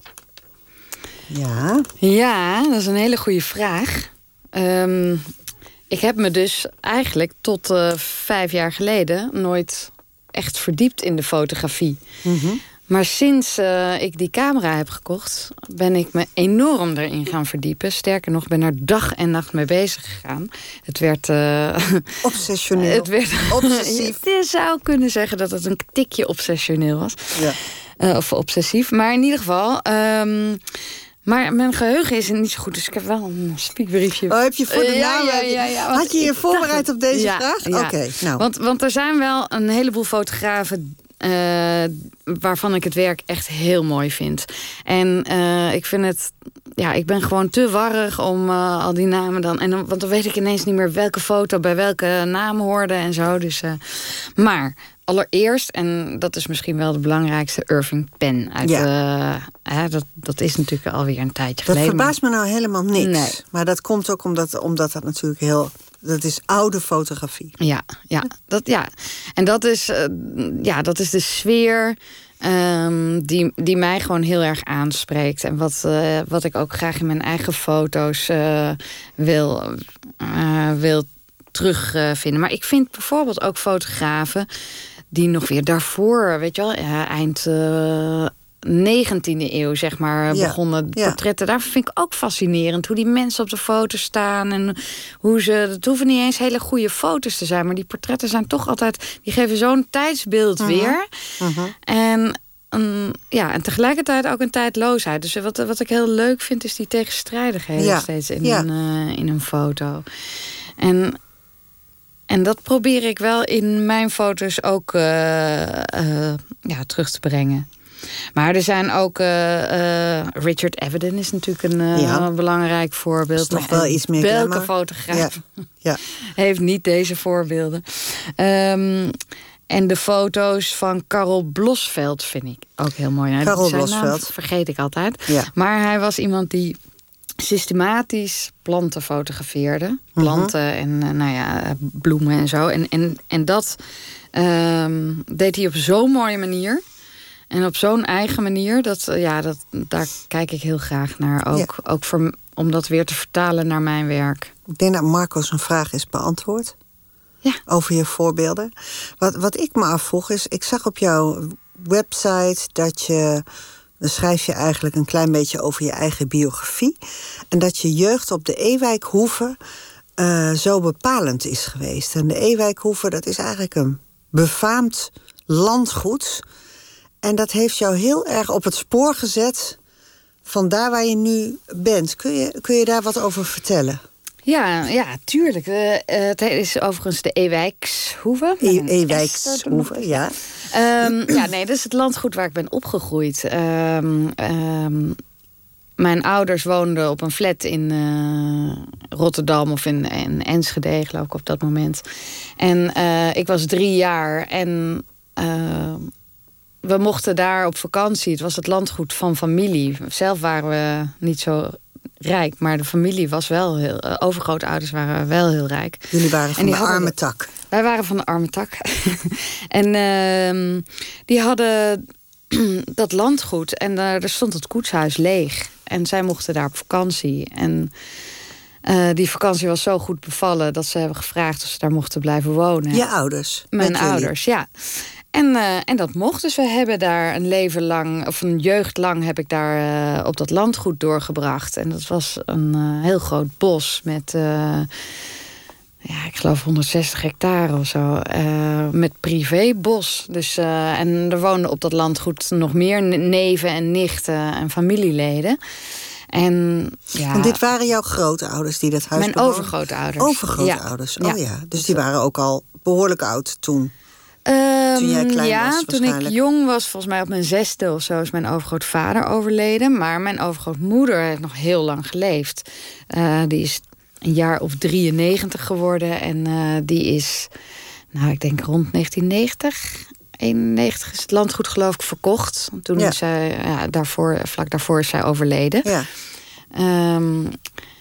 Ja. Ja, dat is een hele goede vraag. Um, ik heb me dus eigenlijk tot uh, vijf jaar geleden nooit echt verdiept in de fotografie. Mm-hmm. Maar sinds uh, ik die camera heb gekocht, ben ik me enorm erin gaan verdiepen. Sterker nog, ben er dag en nacht mee bezig gegaan. Het werd... Uh, obsessioneel. Het werd obsessief. Je zou kunnen zeggen dat het een tikje obsessioneel was. Ja. Uh, of obsessief. Maar in ieder geval... Um, Maar mijn geheugen is niet zo goed, dus ik heb wel een spiekbriefje. Oh, heb je voor de uh, naam? Ja, ja, ja, Had je je voorbereid op deze ja, vraag? Ja. Oké, okay, nou. Want, want er zijn wel een heleboel fotografen uh, waarvan ik het werk echt heel mooi vind. En uh, ik vind het... Ja, ik ben gewoon te warrig om uh, al die namen dan... En dan, want dan weet ik ineens niet meer welke foto bij welke naam hoorde en zo. Dus, uh, maar... Allereerst, en dat is misschien wel de belangrijkste, Irving Penn. Uit, ja. uh, hè, dat, dat is natuurlijk alweer een tijdje dat geleden. Dat verbaast me nou helemaal niks. Nee. Maar dat komt ook omdat, omdat dat natuurlijk heel... Dat is oude fotografie. Ja, ja, dat, ja. En dat is, uh, ja, dat is de sfeer um, die, die mij gewoon heel erg aanspreekt. En wat, uh, wat ik ook graag in mijn eigen foto's uh, wil, uh, wil terugvinden. Maar ik vind bijvoorbeeld ook fotografen die nog weer daarvoor, weet je wel, ja, eind uh, negentiende eeuw, zeg maar, ja, begonnen ja. portretten. Daar vind ik ook fascinerend hoe die mensen op de foto staan en hoe ze. Het hoeven niet eens hele goede foto's te zijn, maar die portretten zijn toch altijd. Die geven zo'n tijdsbeeld uh-huh. weer. Uh-huh. En um, ja, en tegelijkertijd ook een tijdloosheid. Dus wat, wat ik heel leuk vind, is die tegenstrijdigheden ja. steeds in, ja. een, uh, in een foto. En En dat probeer ik wel in mijn foto's ook uh, uh, ja, terug te brengen. Maar er zijn ook... Uh, uh, Richard Avedon is natuurlijk een uh, ja. belangrijk voorbeeld. Dat is nog wel iets meer welke glamour. fotograaf ja. Ja. heeft niet deze voorbeelden? Um, en de foto's van Karel Blosveld vind ik ook heel mooi. Karel Zijn Blosveld. naam vergeet ik altijd. Ja. Maar hij was iemand die systematisch planten fotografeerde. Planten uh-huh. en uh, nou ja, bloemen en zo. En, en, en dat um, deed hij op zo'n mooie manier. En op zo'n eigen manier. Dat, uh, ja, dat, daar kijk ik heel graag naar. Ook, ja. ook voor, om dat weer te vertalen naar mijn werk. Ik denk dat Marco zijn vraag is beantwoord. Ja. Over je voorbeelden. Wat, wat ik me afvroeg is, ik zag op jouw website dat je... Dan schrijf je eigenlijk een klein beetje over je eigen biografie. En dat je jeugd op de Ewijkhoeve uh, zo bepalend is geweest. En de Ewijkhoeve, dat is eigenlijk een befaamd landgoed. En dat heeft jou heel erg op het spoor gezet van daar waar je nu bent. Kun je, kun je daar wat over vertellen? Ja, ja, tuurlijk. Uh, uh, het is overigens de Ewijkshoeve. E- Ewijkshoeve, ja. Um, ja, nee, dat is het landgoed waar ik ben opgegroeid. Um, um, mijn ouders woonden op een flat in uh, Rotterdam of in, in Enschede, geloof ik, op dat moment. En uh, ik was drie jaar en uh, we mochten daar op vakantie. Het was het landgoed van familie. Zelf waren we niet zo rijk, maar de familie was wel heel... Uh, overgrootouders waren wel heel rijk. Jullie waren van de hadden, arme tak. Wij waren van de arme tak. en uh, die hadden dat landgoed en uh, er stond het koetshuis leeg. En zij mochten daar op vakantie. En uh, die vakantie was zo goed bevallen dat ze hebben gevraagd of ze daar mochten blijven wonen. Je ouders? Mijn ouders, ja. En, uh, en dat mocht. Dus we hebben daar een leven lang, of een jeugd lang, heb ik daar uh, op dat landgoed doorgebracht. En dat was een uh, heel groot bos met, uh, ja, ik geloof honderdzestig hectare of zo. Uh, met privébos. Dus, uh, en er woonden op dat landgoed nog meer neven en nichten en familieleden. En, ja, Want dit waren jouw grootouders die dat huis Mijn bewoonden? overgrootouders. Overgrootouders, ja. oh ja. ja. Dus die waren ook al behoorlijk oud toen? Um, toen jij klein ja, was, toen ik jong was, volgens mij op mijn zesde of zo, is mijn overgrootvader overleden. Maar mijn overgrootmoeder heeft nog heel lang geleefd. Uh, die is een jaar of drieënnegentig geworden. En uh, die is, nou, ik denk rond negentien negentig, eenennegentig is het landgoed geloof ik verkocht. Toen ja. is zij, ja, daarvoor, vlak daarvoor is zij overleden. Ja. Um,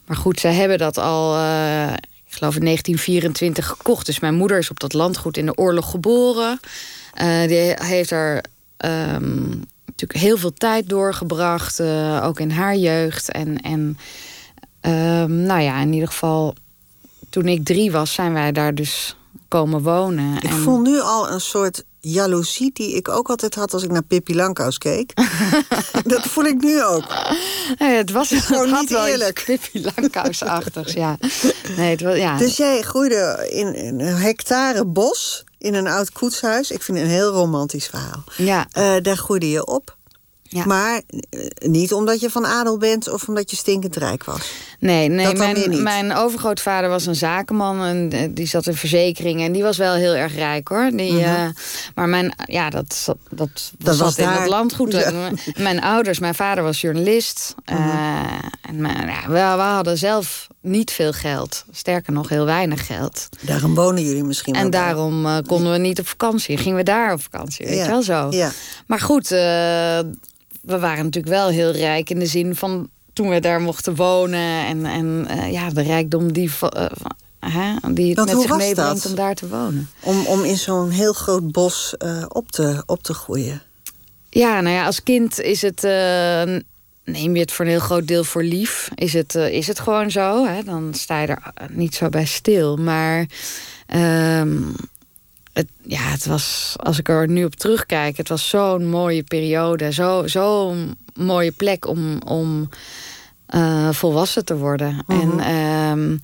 maar goed, ze hebben dat al, uh, ik geloof in negentien vierentwintig gekocht. Dus mijn moeder is op dat landgoed in de oorlog geboren. Uh, die heeft er um, natuurlijk heel veel tijd doorgebracht. Uh, ook in haar jeugd. En, en um, nou ja, in ieder geval, toen ik drie was, zijn wij daar dus komen wonen. Ik en... voel nu al een soort jaloezie die ik ook altijd had als ik naar Pippi Langkous keek. Dat voel ik nu ook. Nee, het was het gewoon had niet wel eerlijk. Pippi Langkous-achtigs, ja. Nee, het was, ja. Dus jij groeide in een hectare bos in een oud koetshuis. Ik vind het een heel romantisch verhaal. Ja. Uh, daar groeide je op. Ja. Maar uh, niet omdat je van adel bent of omdat je stinkend rijk was. Nee, nee mijn, mijn overgrootvader was een zakenman en uh, die zat in verzekeringen. En die was wel heel erg rijk, hoor. Die, uh-huh. uh, maar mijn, ja, dat, dat, dat, dat was in het landgoed. Ja. Mijn ouders, mijn vader was journalist. Uh-huh. Uh, en mijn, ja, we, we hadden zelf niet veel geld. Sterker nog, heel weinig geld. Daarom wonen jullie misschien wel. En daarom uh, konden we niet op vakantie. Gingen we daar op vakantie, weet ja. je wel zo. Ja. Maar goed, uh, we waren natuurlijk wel heel rijk in de zin van toen we daar mochten wonen. En, en uh, ja, de rijkdom die, uh, uh, die het met zich meebrengt om daar te wonen. Om, om in zo'n heel groot bos uh, op, te, op te groeien? Ja, nou ja, als kind is het... Uh, neem je het voor een heel groot deel voor lief. Is het, uh, is het gewoon zo. Hè? Dan sta je er niet zo bij stil. Maar... Um, Het, ja, het was, als ik er nu op terugkijk, het was zo'n mooie periode. Zo, zo'n mooie plek om, om uh, volwassen te worden. Mm-hmm. En um,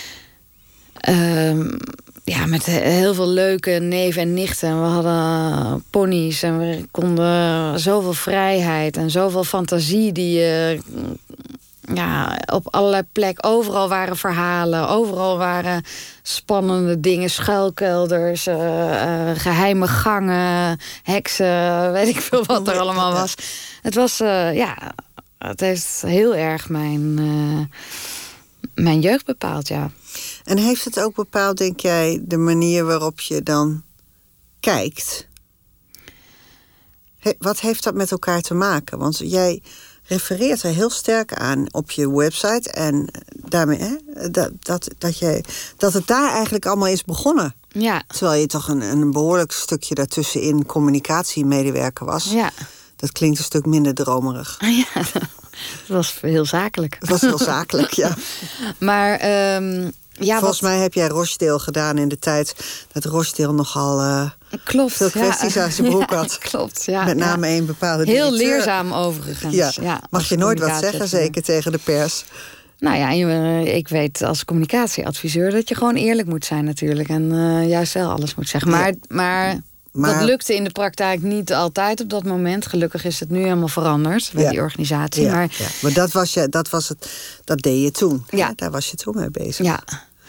um, ja, met heel veel leuke neven en nichten. We hadden ponies en we konden zoveel vrijheid en zoveel fantasie die je... Uh, Ja, op allerlei plekken. Overal waren verhalen. Overal waren spannende dingen. Schuilkelders, uh, uh, geheime gangen, heksen. Weet ik veel wat er allemaal was. Het was, uh, ja... Het heeft heel erg mijn, uh, mijn jeugd bepaald, ja. En heeft het ook bepaald, denk jij, de manier waarop je dan kijkt? He, wat heeft dat met elkaar te maken? Want jij... refereert er heel sterk aan op je website. En daarmee, hè, dat, dat, dat, je, dat het daar eigenlijk allemaal is begonnen. Ja. Terwijl je toch een, een behoorlijk stukje daartussenin communicatiemedewerker was. Ja. Dat klinkt een stuk minder dromerig. Ja, dat was heel zakelijk. Dat was heel zakelijk, ja. Maar... Um... Ja, volgens wat... mij heb jij Rochdale gedaan in de tijd dat Rochdale nogal uh, klopt, veel kwesties ja. aan zijn broek had. Ja, klopt, ja. Met name ja. een bepaalde heel directeur. leerzaam overigens. Ja. Ja, mag je nooit wat zeggen, zeker tegen de pers? Nou ja, ik weet als communicatieadviseur dat je gewoon eerlijk moet zijn natuurlijk. En uh, juist wel alles moet zeggen. Maar, ja. maar, maar dat lukte in de praktijk niet altijd op dat moment. Gelukkig is het nu helemaal veranderd bij ja. die organisatie. Ja. Maar, ja. maar dat, was je, dat, was het, dat deed je toen. Ja. Ja, daar was je toen mee bezig. Ja.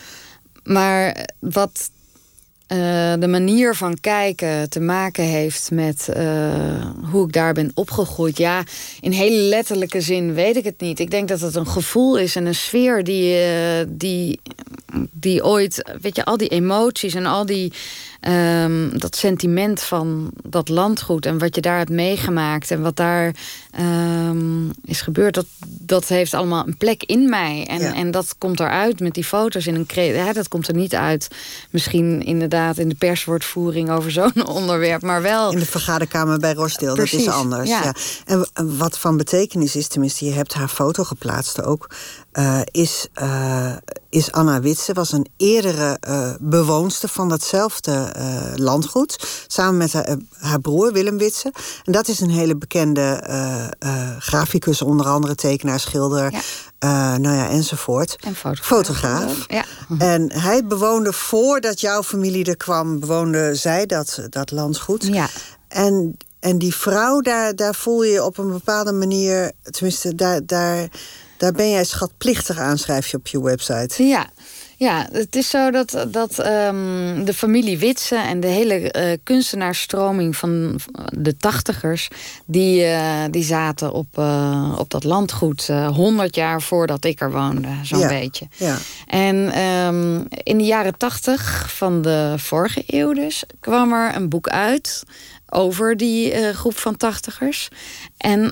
Maar wat uh, de manier van kijken te maken heeft met uh, hoe ik daar ben opgegroeid... ja, in hele letterlijke zin weet ik het niet. Ik denk dat het een gevoel is en een sfeer die, uh, die, die ooit... weet je, al die emoties en al die... Um, dat sentiment van dat landgoed en wat je daar hebt meegemaakt... en wat daar um, is gebeurd, dat, dat heeft allemaal een plek in mij. En, ja. en dat komt eruit met die foto's in een kreet. Ja, dat komt er niet uit, misschien inderdaad in de perswoordvoering... over zo'n onderwerp, maar wel... in de vergaderkamer bij Rochdale, dat is anders. Ja. Ja. En wat van betekenis is, tenminste, je hebt haar foto geplaatst ook... Uh, is, uh, is Anna Witse, was een eerdere uh, bewoonster van datzelfde uh, landgoed. Samen met haar, uh, haar broer Willem Witse. En dat is een hele bekende uh, uh, graficus, onder andere tekenaar, schilder... Ja. Uh, nou ja, enzovoort. En fotograaf. fotograaf. Ja. En hij bewoonde, voordat jouw familie er kwam... bewoonde zij dat, dat landgoed. Ja. En, en die vrouw, daar, daar voel je op een bepaalde manier... tenminste, daar... daar Daar ben jij schatplichtig aan, schrijf je op je website. Ja, ja het is zo dat, dat um, de familie Witse en de hele uh, kunstenaarsstroming van de tachtigers... die, uh, die zaten op, uh, op dat landgoed honderd uh, jaar voordat ik er woonde, zo'n ja, beetje. Ja. En um, in de jaren tachtig van de vorige eeuw dus kwam er een boek uit over die uh, groep van tachtigers. En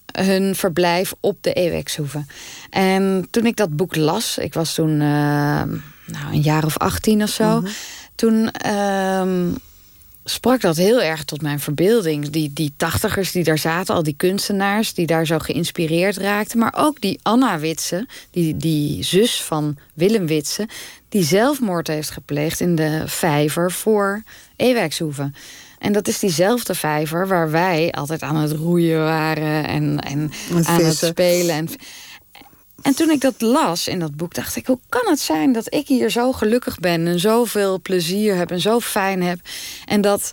hun verblijf op de Ewekshoeve. En toen ik dat boek las, ik was toen uh, nou, een jaar of achttien of zo. Mm-hmm. Toen uh, sprak dat heel erg tot mijn verbeelding. Die, die tachtigers die daar zaten, al die kunstenaars die daar zo geïnspireerd raakten. Maar ook die Anna Witse, die, die zus van Willem Witse, die zelfmoord heeft gepleegd in de vijver voor Ewekshoeve. En dat is diezelfde vijver waar wij altijd aan het roeien waren en, en aan het spelen. En, en toen ik dat las in dat boek, dacht ik, hoe kan het zijn dat ik hier zo gelukkig ben en zoveel plezier heb en zo fijn heb. En dat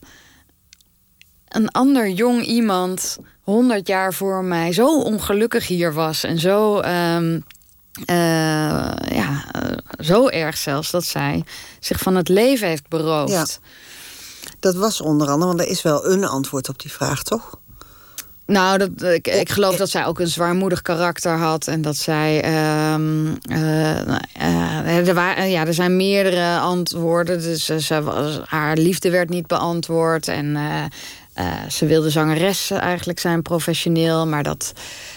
een ander jong iemand honderd jaar voor mij zo ongelukkig hier was. En zo, um, uh, ja, uh, zo erg zelfs dat zij zich van het leven heeft beroofd. Ja. Dat was onder andere, want er is wel een antwoord op die vraag, toch? Nou, dat, ik, ik geloof dat zij ook een zwaarmoedig karakter had. En dat zij... Um, uh, uh, er, waren, ja, er zijn meerdere antwoorden. Dus uh, ze was, haar liefde werd niet beantwoord. En uh, uh, ze wilde zangeres eigenlijk zijn, professioneel. Maar dat...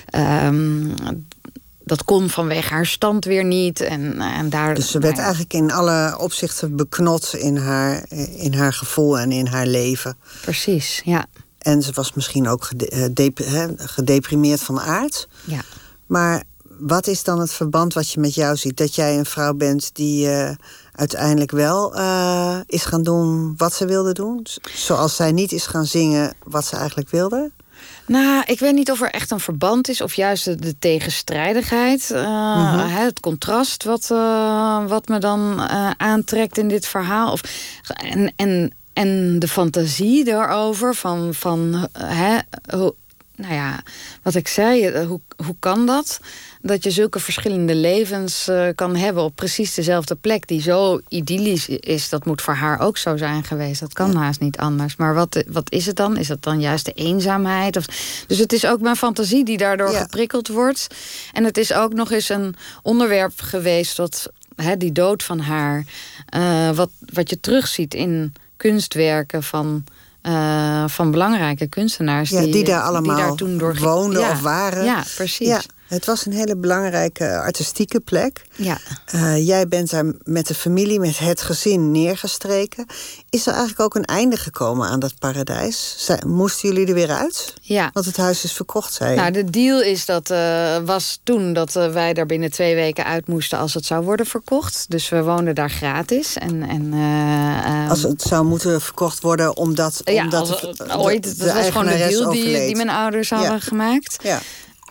Um, Dat kon vanwege haar stand weer niet. En, en daar, dus ze werd nou ja. eigenlijk in alle opzichten beknot in haar, in haar gevoel en in haar leven. Precies, ja. En ze was misschien ook gede- he, gedeprimeerd van aard. Ja. Maar wat is dan het verband wat je met jou ziet? Dat jij een vrouw bent die uh, uiteindelijk wel uh, is gaan doen wat ze wilde doen? Zoals zij niet is gaan zingen wat ze eigenlijk wilde? Nou, ik weet niet of er echt een verband is, of juist de, de tegenstrijdigheid. Uh, mm-hmm. Het contrast wat, uh, wat me dan uh, aantrekt in dit verhaal. Of, en, en, en de fantasie daarover van, van hè, hoe, nou ja, wat ik zei, hoe, hoe kan dat? Dat je zulke verschillende levens uh, kan hebben op precies dezelfde plek die zo idyllisch is. Dat moet voor haar ook zo zijn geweest. Dat kan ja. haast niet anders. Maar wat, wat is het dan? Is het dan juist de eenzaamheid? Of, dus het is ook mijn fantasie die daardoor ja. geprikkeld wordt. En het is ook nog eens een onderwerp geweest, dat, hè, die dood van haar, uh, wat, wat je terugziet in kunstwerken van... Uh, van belangrijke kunstenaars ja, die, die daar allemaal die daar toen door woonden ja, of waren. Ja, precies. Ja, het was een hele belangrijke artistieke plek. Ja. Uh, jij bent daar met de familie, met het gezin neergestreken. Is er eigenlijk ook een einde gekomen aan dat paradijs? Zij, moesten jullie er weer uit? Ja. Want het huis is verkocht, zei je. Nou, de deal is dat, uh, was toen dat uh, wij daar binnen twee weken uit moesten als het zou worden verkocht. Dus we woonden daar gratis. En, en, uh, um, als het zou moeten verkocht worden omdat... Ja, omdat als, het, ooit, de, dat de was gewoon de deal die, die mijn ouders hadden ja. gemaakt. Ja.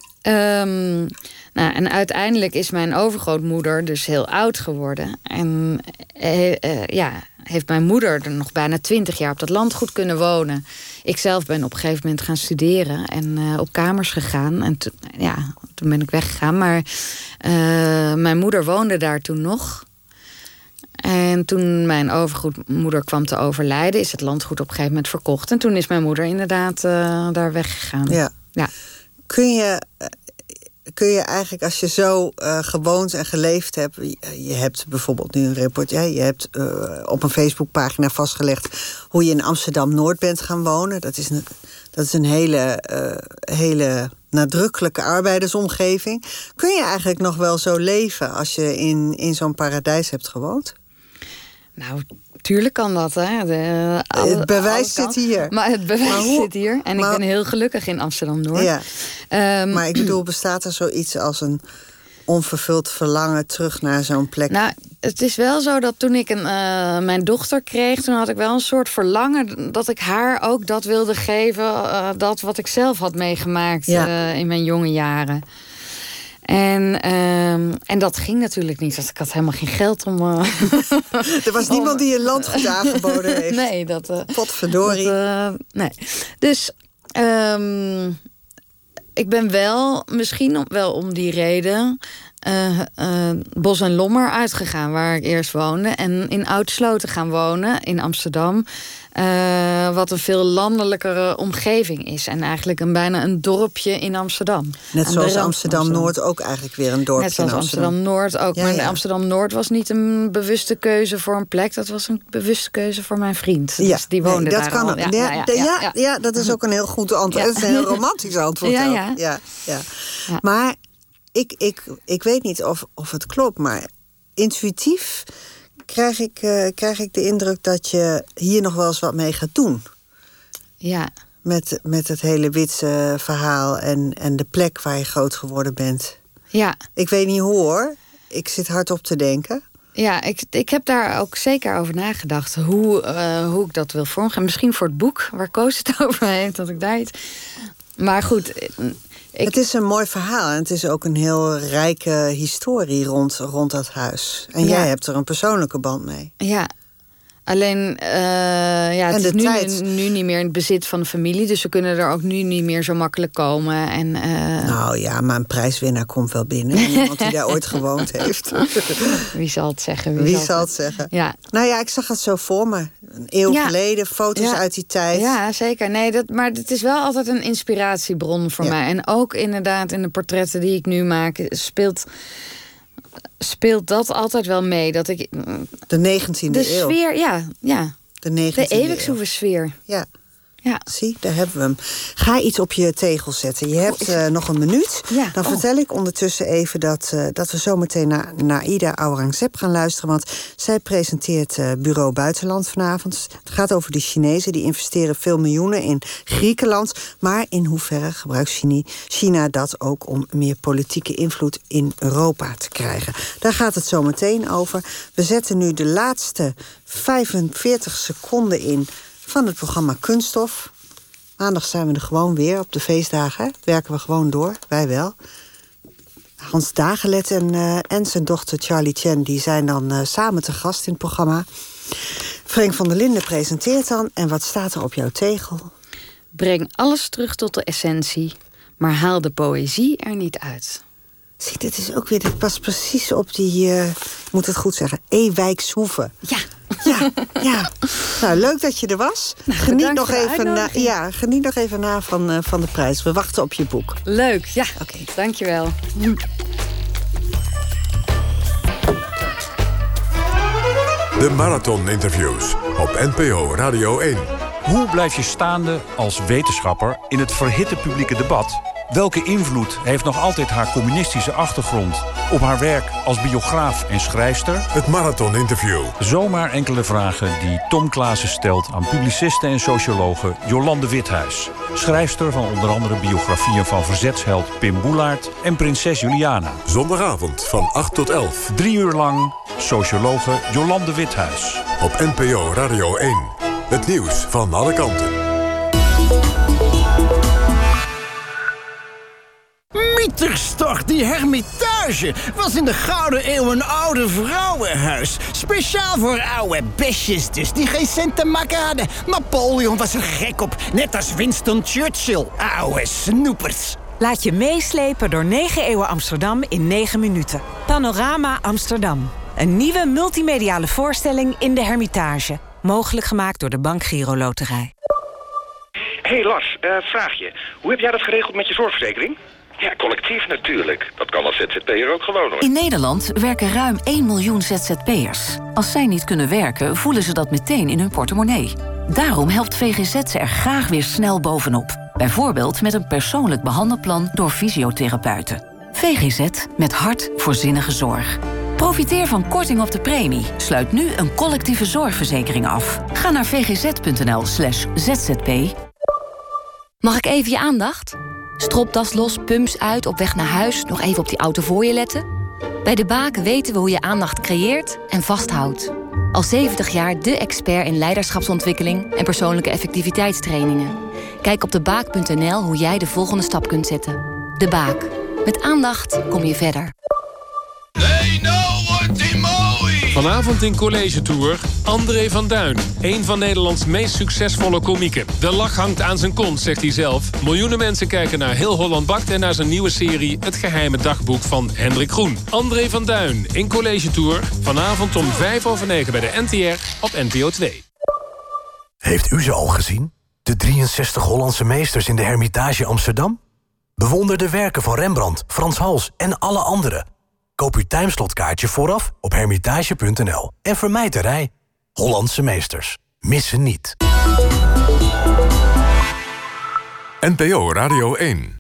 Um, nou, en uiteindelijk is mijn overgrootmoeder dus heel oud geworden. En uh, uh, ja, heeft mijn moeder er nog bijna twintig jaar op dat landgoed kunnen wonen. Ik zelf ben op een gegeven moment gaan studeren en uh, op kamers gegaan. En to, ja, toen ben ik weggegaan. Maar uh, mijn moeder woonde daar toen nog. En toen mijn overgrootmoeder kwam te overlijden, is het landgoed op een gegeven moment verkocht. En toen is mijn moeder inderdaad uh, daar weggegaan. Ja. Ja. Kun je... Kun je eigenlijk, als je zo uh, gewoond en geleefd hebt... Je hebt bijvoorbeeld nu een rapport... Ja, je hebt uh, op een Facebookpagina vastgelegd... hoe je in Amsterdam-Noord bent gaan wonen. Dat is een, dat is een hele, uh, hele nadrukkelijke arbeidersomgeving. Kun je eigenlijk nog wel zo leven... als je in, in zo'n paradijs hebt gewoond? Nou, tuurlijk kan dat, hè. De, alle, het bewijs zit hier. Maar het bewijs maar hoe, zit hier. En maar, ik ben heel gelukkig in Amsterdam-Noord. Ja. Um, maar ik bedoel, bestaat er zoiets als een onvervuld verlangen terug naar zo'n plek? Nou, het is wel zo dat toen ik een, uh, mijn dochter kreeg... toen had ik wel een soort verlangen dat ik haar ook dat wilde geven... Uh, dat wat ik zelf had meegemaakt ja. uh, in mijn jonge jaren. En, um, en dat ging natuurlijk niet. Want ik had helemaal geen geld om... Uh, er was niemand om, die je landgoed aangeboden heeft. Nee, dat... Uh, Potverdorie. Dat, uh, nee. Dus um, ik ben wel, misschien wel om die reden... uh, uh, Bos en Lommer uitgegaan, waar ik eerst woonde. En in Oud-Sloten gaan wonen, in Amsterdam. Uh, wat een veel landelijkere omgeving is. En eigenlijk een, bijna een dorpje in Amsterdam. Net zoals Amsterdam-Noord ook eigenlijk weer een dorpje. Net zoals Amsterdam-Noord ook. Ja, maar ja. Amsterdam-Noord was niet een bewuste keuze voor een plek. Dat was een bewuste keuze voor mijn vriend. Ja, dus die woonde nee, dat daar kan al. Ja, ja, ja, ja, ja, ja, dat is ook een heel goed antwoord. Ja. Dat is een heel romantisch antwoord. Ja, ja. Ja, ja. Ja. Maar ik, ik, ik weet niet of, of het klopt, maar intuïtief krijg ik, uh, krijg ik de indruk dat je hier nog wel eens wat mee gaat doen. Ja. Met, met het hele Witse verhaal en, en de plek waar je groot geworden bent. Ja. Ik weet niet hoe hoor. Ik zit hardop te denken. Ja, ik, ik heb daar ook zeker over nagedacht. Hoe, uh, hoe ik dat wil vormgeven. Misschien voor het boek, waar Koos het over heeft. Dat ik daar iets... Maar goed... Ik... Het is een mooi verhaal en het is ook een heel rijke historie rond, rond dat huis. En ja. jij hebt er een persoonlijke band mee. Ja, alleen uh, ja, het is nu, tijd... nu niet meer in het bezit van de familie. Dus we kunnen er ook nu niet meer zo makkelijk komen. En, uh... Nou ja, maar een prijswinnaar komt wel binnen. Iemand die daar ooit gewoond heeft. Wie zal het zeggen? Wie, Wie zal, zal het zeggen? Ja. Nou ja, ik zag het zo voor me. Een eeuw ja. geleden, foto's ja. uit die tijd. Ja, zeker. Nee, dat, maar het is wel altijd een inspiratiebron voor ja. mij. En ook inderdaad in de portretten die ik nu maak... speelt... speelt dat altijd wel mee. Dat ik, de negentiende de eeuw. De sfeer, ja. ja. De negentiende De eeuwigsoeve sfeer. Ja. ja. Zie, daar hebben we hem. Ga iets op je tegel zetten. Je hebt uh, nog een minuut. Ja. Dan oh. vertel ik ondertussen even dat, uh, dat we zometeen naar Naïda Aurangzeb gaan luisteren. Want zij presenteert uh, Bureau Buitenland vanavond. Het gaat over de Chinezen. Die investeren veel miljoenen in Griekenland. Maar in hoeverre gebruikt China, China dat ook om meer politieke invloed in Europa te krijgen? Daar gaat het zo meteen over. We zetten nu de laatste vijfenveertig seconden in van het programma Kunststof. Maandag zijn we er gewoon weer op de feestdagen. Hè? Werken we gewoon door, wij wel. Hans Dagelet en, uh, en zijn dochter Charlie Chen... die zijn dan uh, samen te gast in het programma. Frank van der Linden presenteert dan. En wat staat er op jouw tegel? Breng alles terug tot de essentie, maar haal de poëzie er niet uit. Zie, dit is ook weer, dit past precies op die, uh, ik moet het goed zeggen, Ewijkshoeve. Ja. Ja, ja. Nou, leuk dat je er was. Nou, geniet, nog even na, ja, geniet nog even na van, uh, van de prijs. We wachten op je boek. Leuk, ja. Oké, okay. Dankjewel. De Marathon-interviews op N P O Radio één. Hoe blijf je staande als wetenschapper in het verhitte publieke debat? Welke invloed heeft nog altijd haar communistische achtergrond op haar werk als biograaf en schrijfster? Het Marathon-interview. Zomaar enkele vragen die Tom Klaassen stelt aan publiciste en sociologe Jolande Withuis. Schrijfster van onder andere biografieën van verzetsheld Pim Boelaert en prinses Juliana. Zondagavond van acht tot elf. Drie uur lang sociologe Jolande Withuis. Op N P O Radio één. Het nieuws van alle kanten. Mieterstoch, die Hermitage, was in de Gouden Eeuw een oude vrouwenhuis. Speciaal voor oude besjes dus, die geen cent te maken hadden. Napoleon was er gek op, net als Winston Churchill. Oude snoepers. Laat je meeslepen door negen eeuwen Amsterdam in negen minuten. Panorama Amsterdam. Een nieuwe multimediale voorstelling in de Hermitage. Mogelijk gemaakt door de Bank Giro Loterij. Hey Lars, uh, vraag je. Hoe heb jij dat geregeld met je zorgverzekering? Ja, collectief natuurlijk. Dat kan als Z Z P'er ook gewoon hoor. In Nederland werken ruim één miljoen Z Z P'ers. Als zij niet kunnen werken, voelen ze dat meteen in hun portemonnee. Daarom helpt V G Z ze er graag weer snel bovenop. Bijvoorbeeld met een persoonlijk behandelplan door fysiotherapeuten. V G Z, met hart voor zinnige zorg. Profiteer van korting op de premie. Sluit nu een collectieve zorgverzekering af. Ga naar vgz.nl slash zzp. Mag ik even je aandacht? Stropdas los, pumps uit, op weg naar huis, nog even op die auto voor je letten. Bij De Baak weten we hoe je aandacht creëert en vasthoudt. Al zeventig jaar de expert in leiderschapsontwikkeling en persoonlijke effectiviteitstrainingen. Kijk op debaak punt n l hoe jij de volgende stap kunt zetten. De Baak. Met aandacht kom je verder. Hey, nou wordt die mooi! Vanavond in College Tour, André van Duin. Een van Nederlands meest succesvolle komieken. De lach hangt aan zijn kont, zegt hij zelf. Miljoenen mensen kijken naar Heel Holland Bakt... en naar zijn nieuwe serie Het Geheime Dagboek van Hendrik Groen. André van Duin in College Tour. Vanavond om vijf over negen bij de N T R op N P O twee. Heeft u ze al gezien? De drieënzestig Hollandse meesters in de Hermitage Amsterdam? Bewonder de werken van Rembrandt, Frans Hals en alle anderen. Koop uw timeslotkaartje vooraf op hermitage punt n l. En vermijd de rij. Hollandse meesters. Missen niet. N P O Radio één.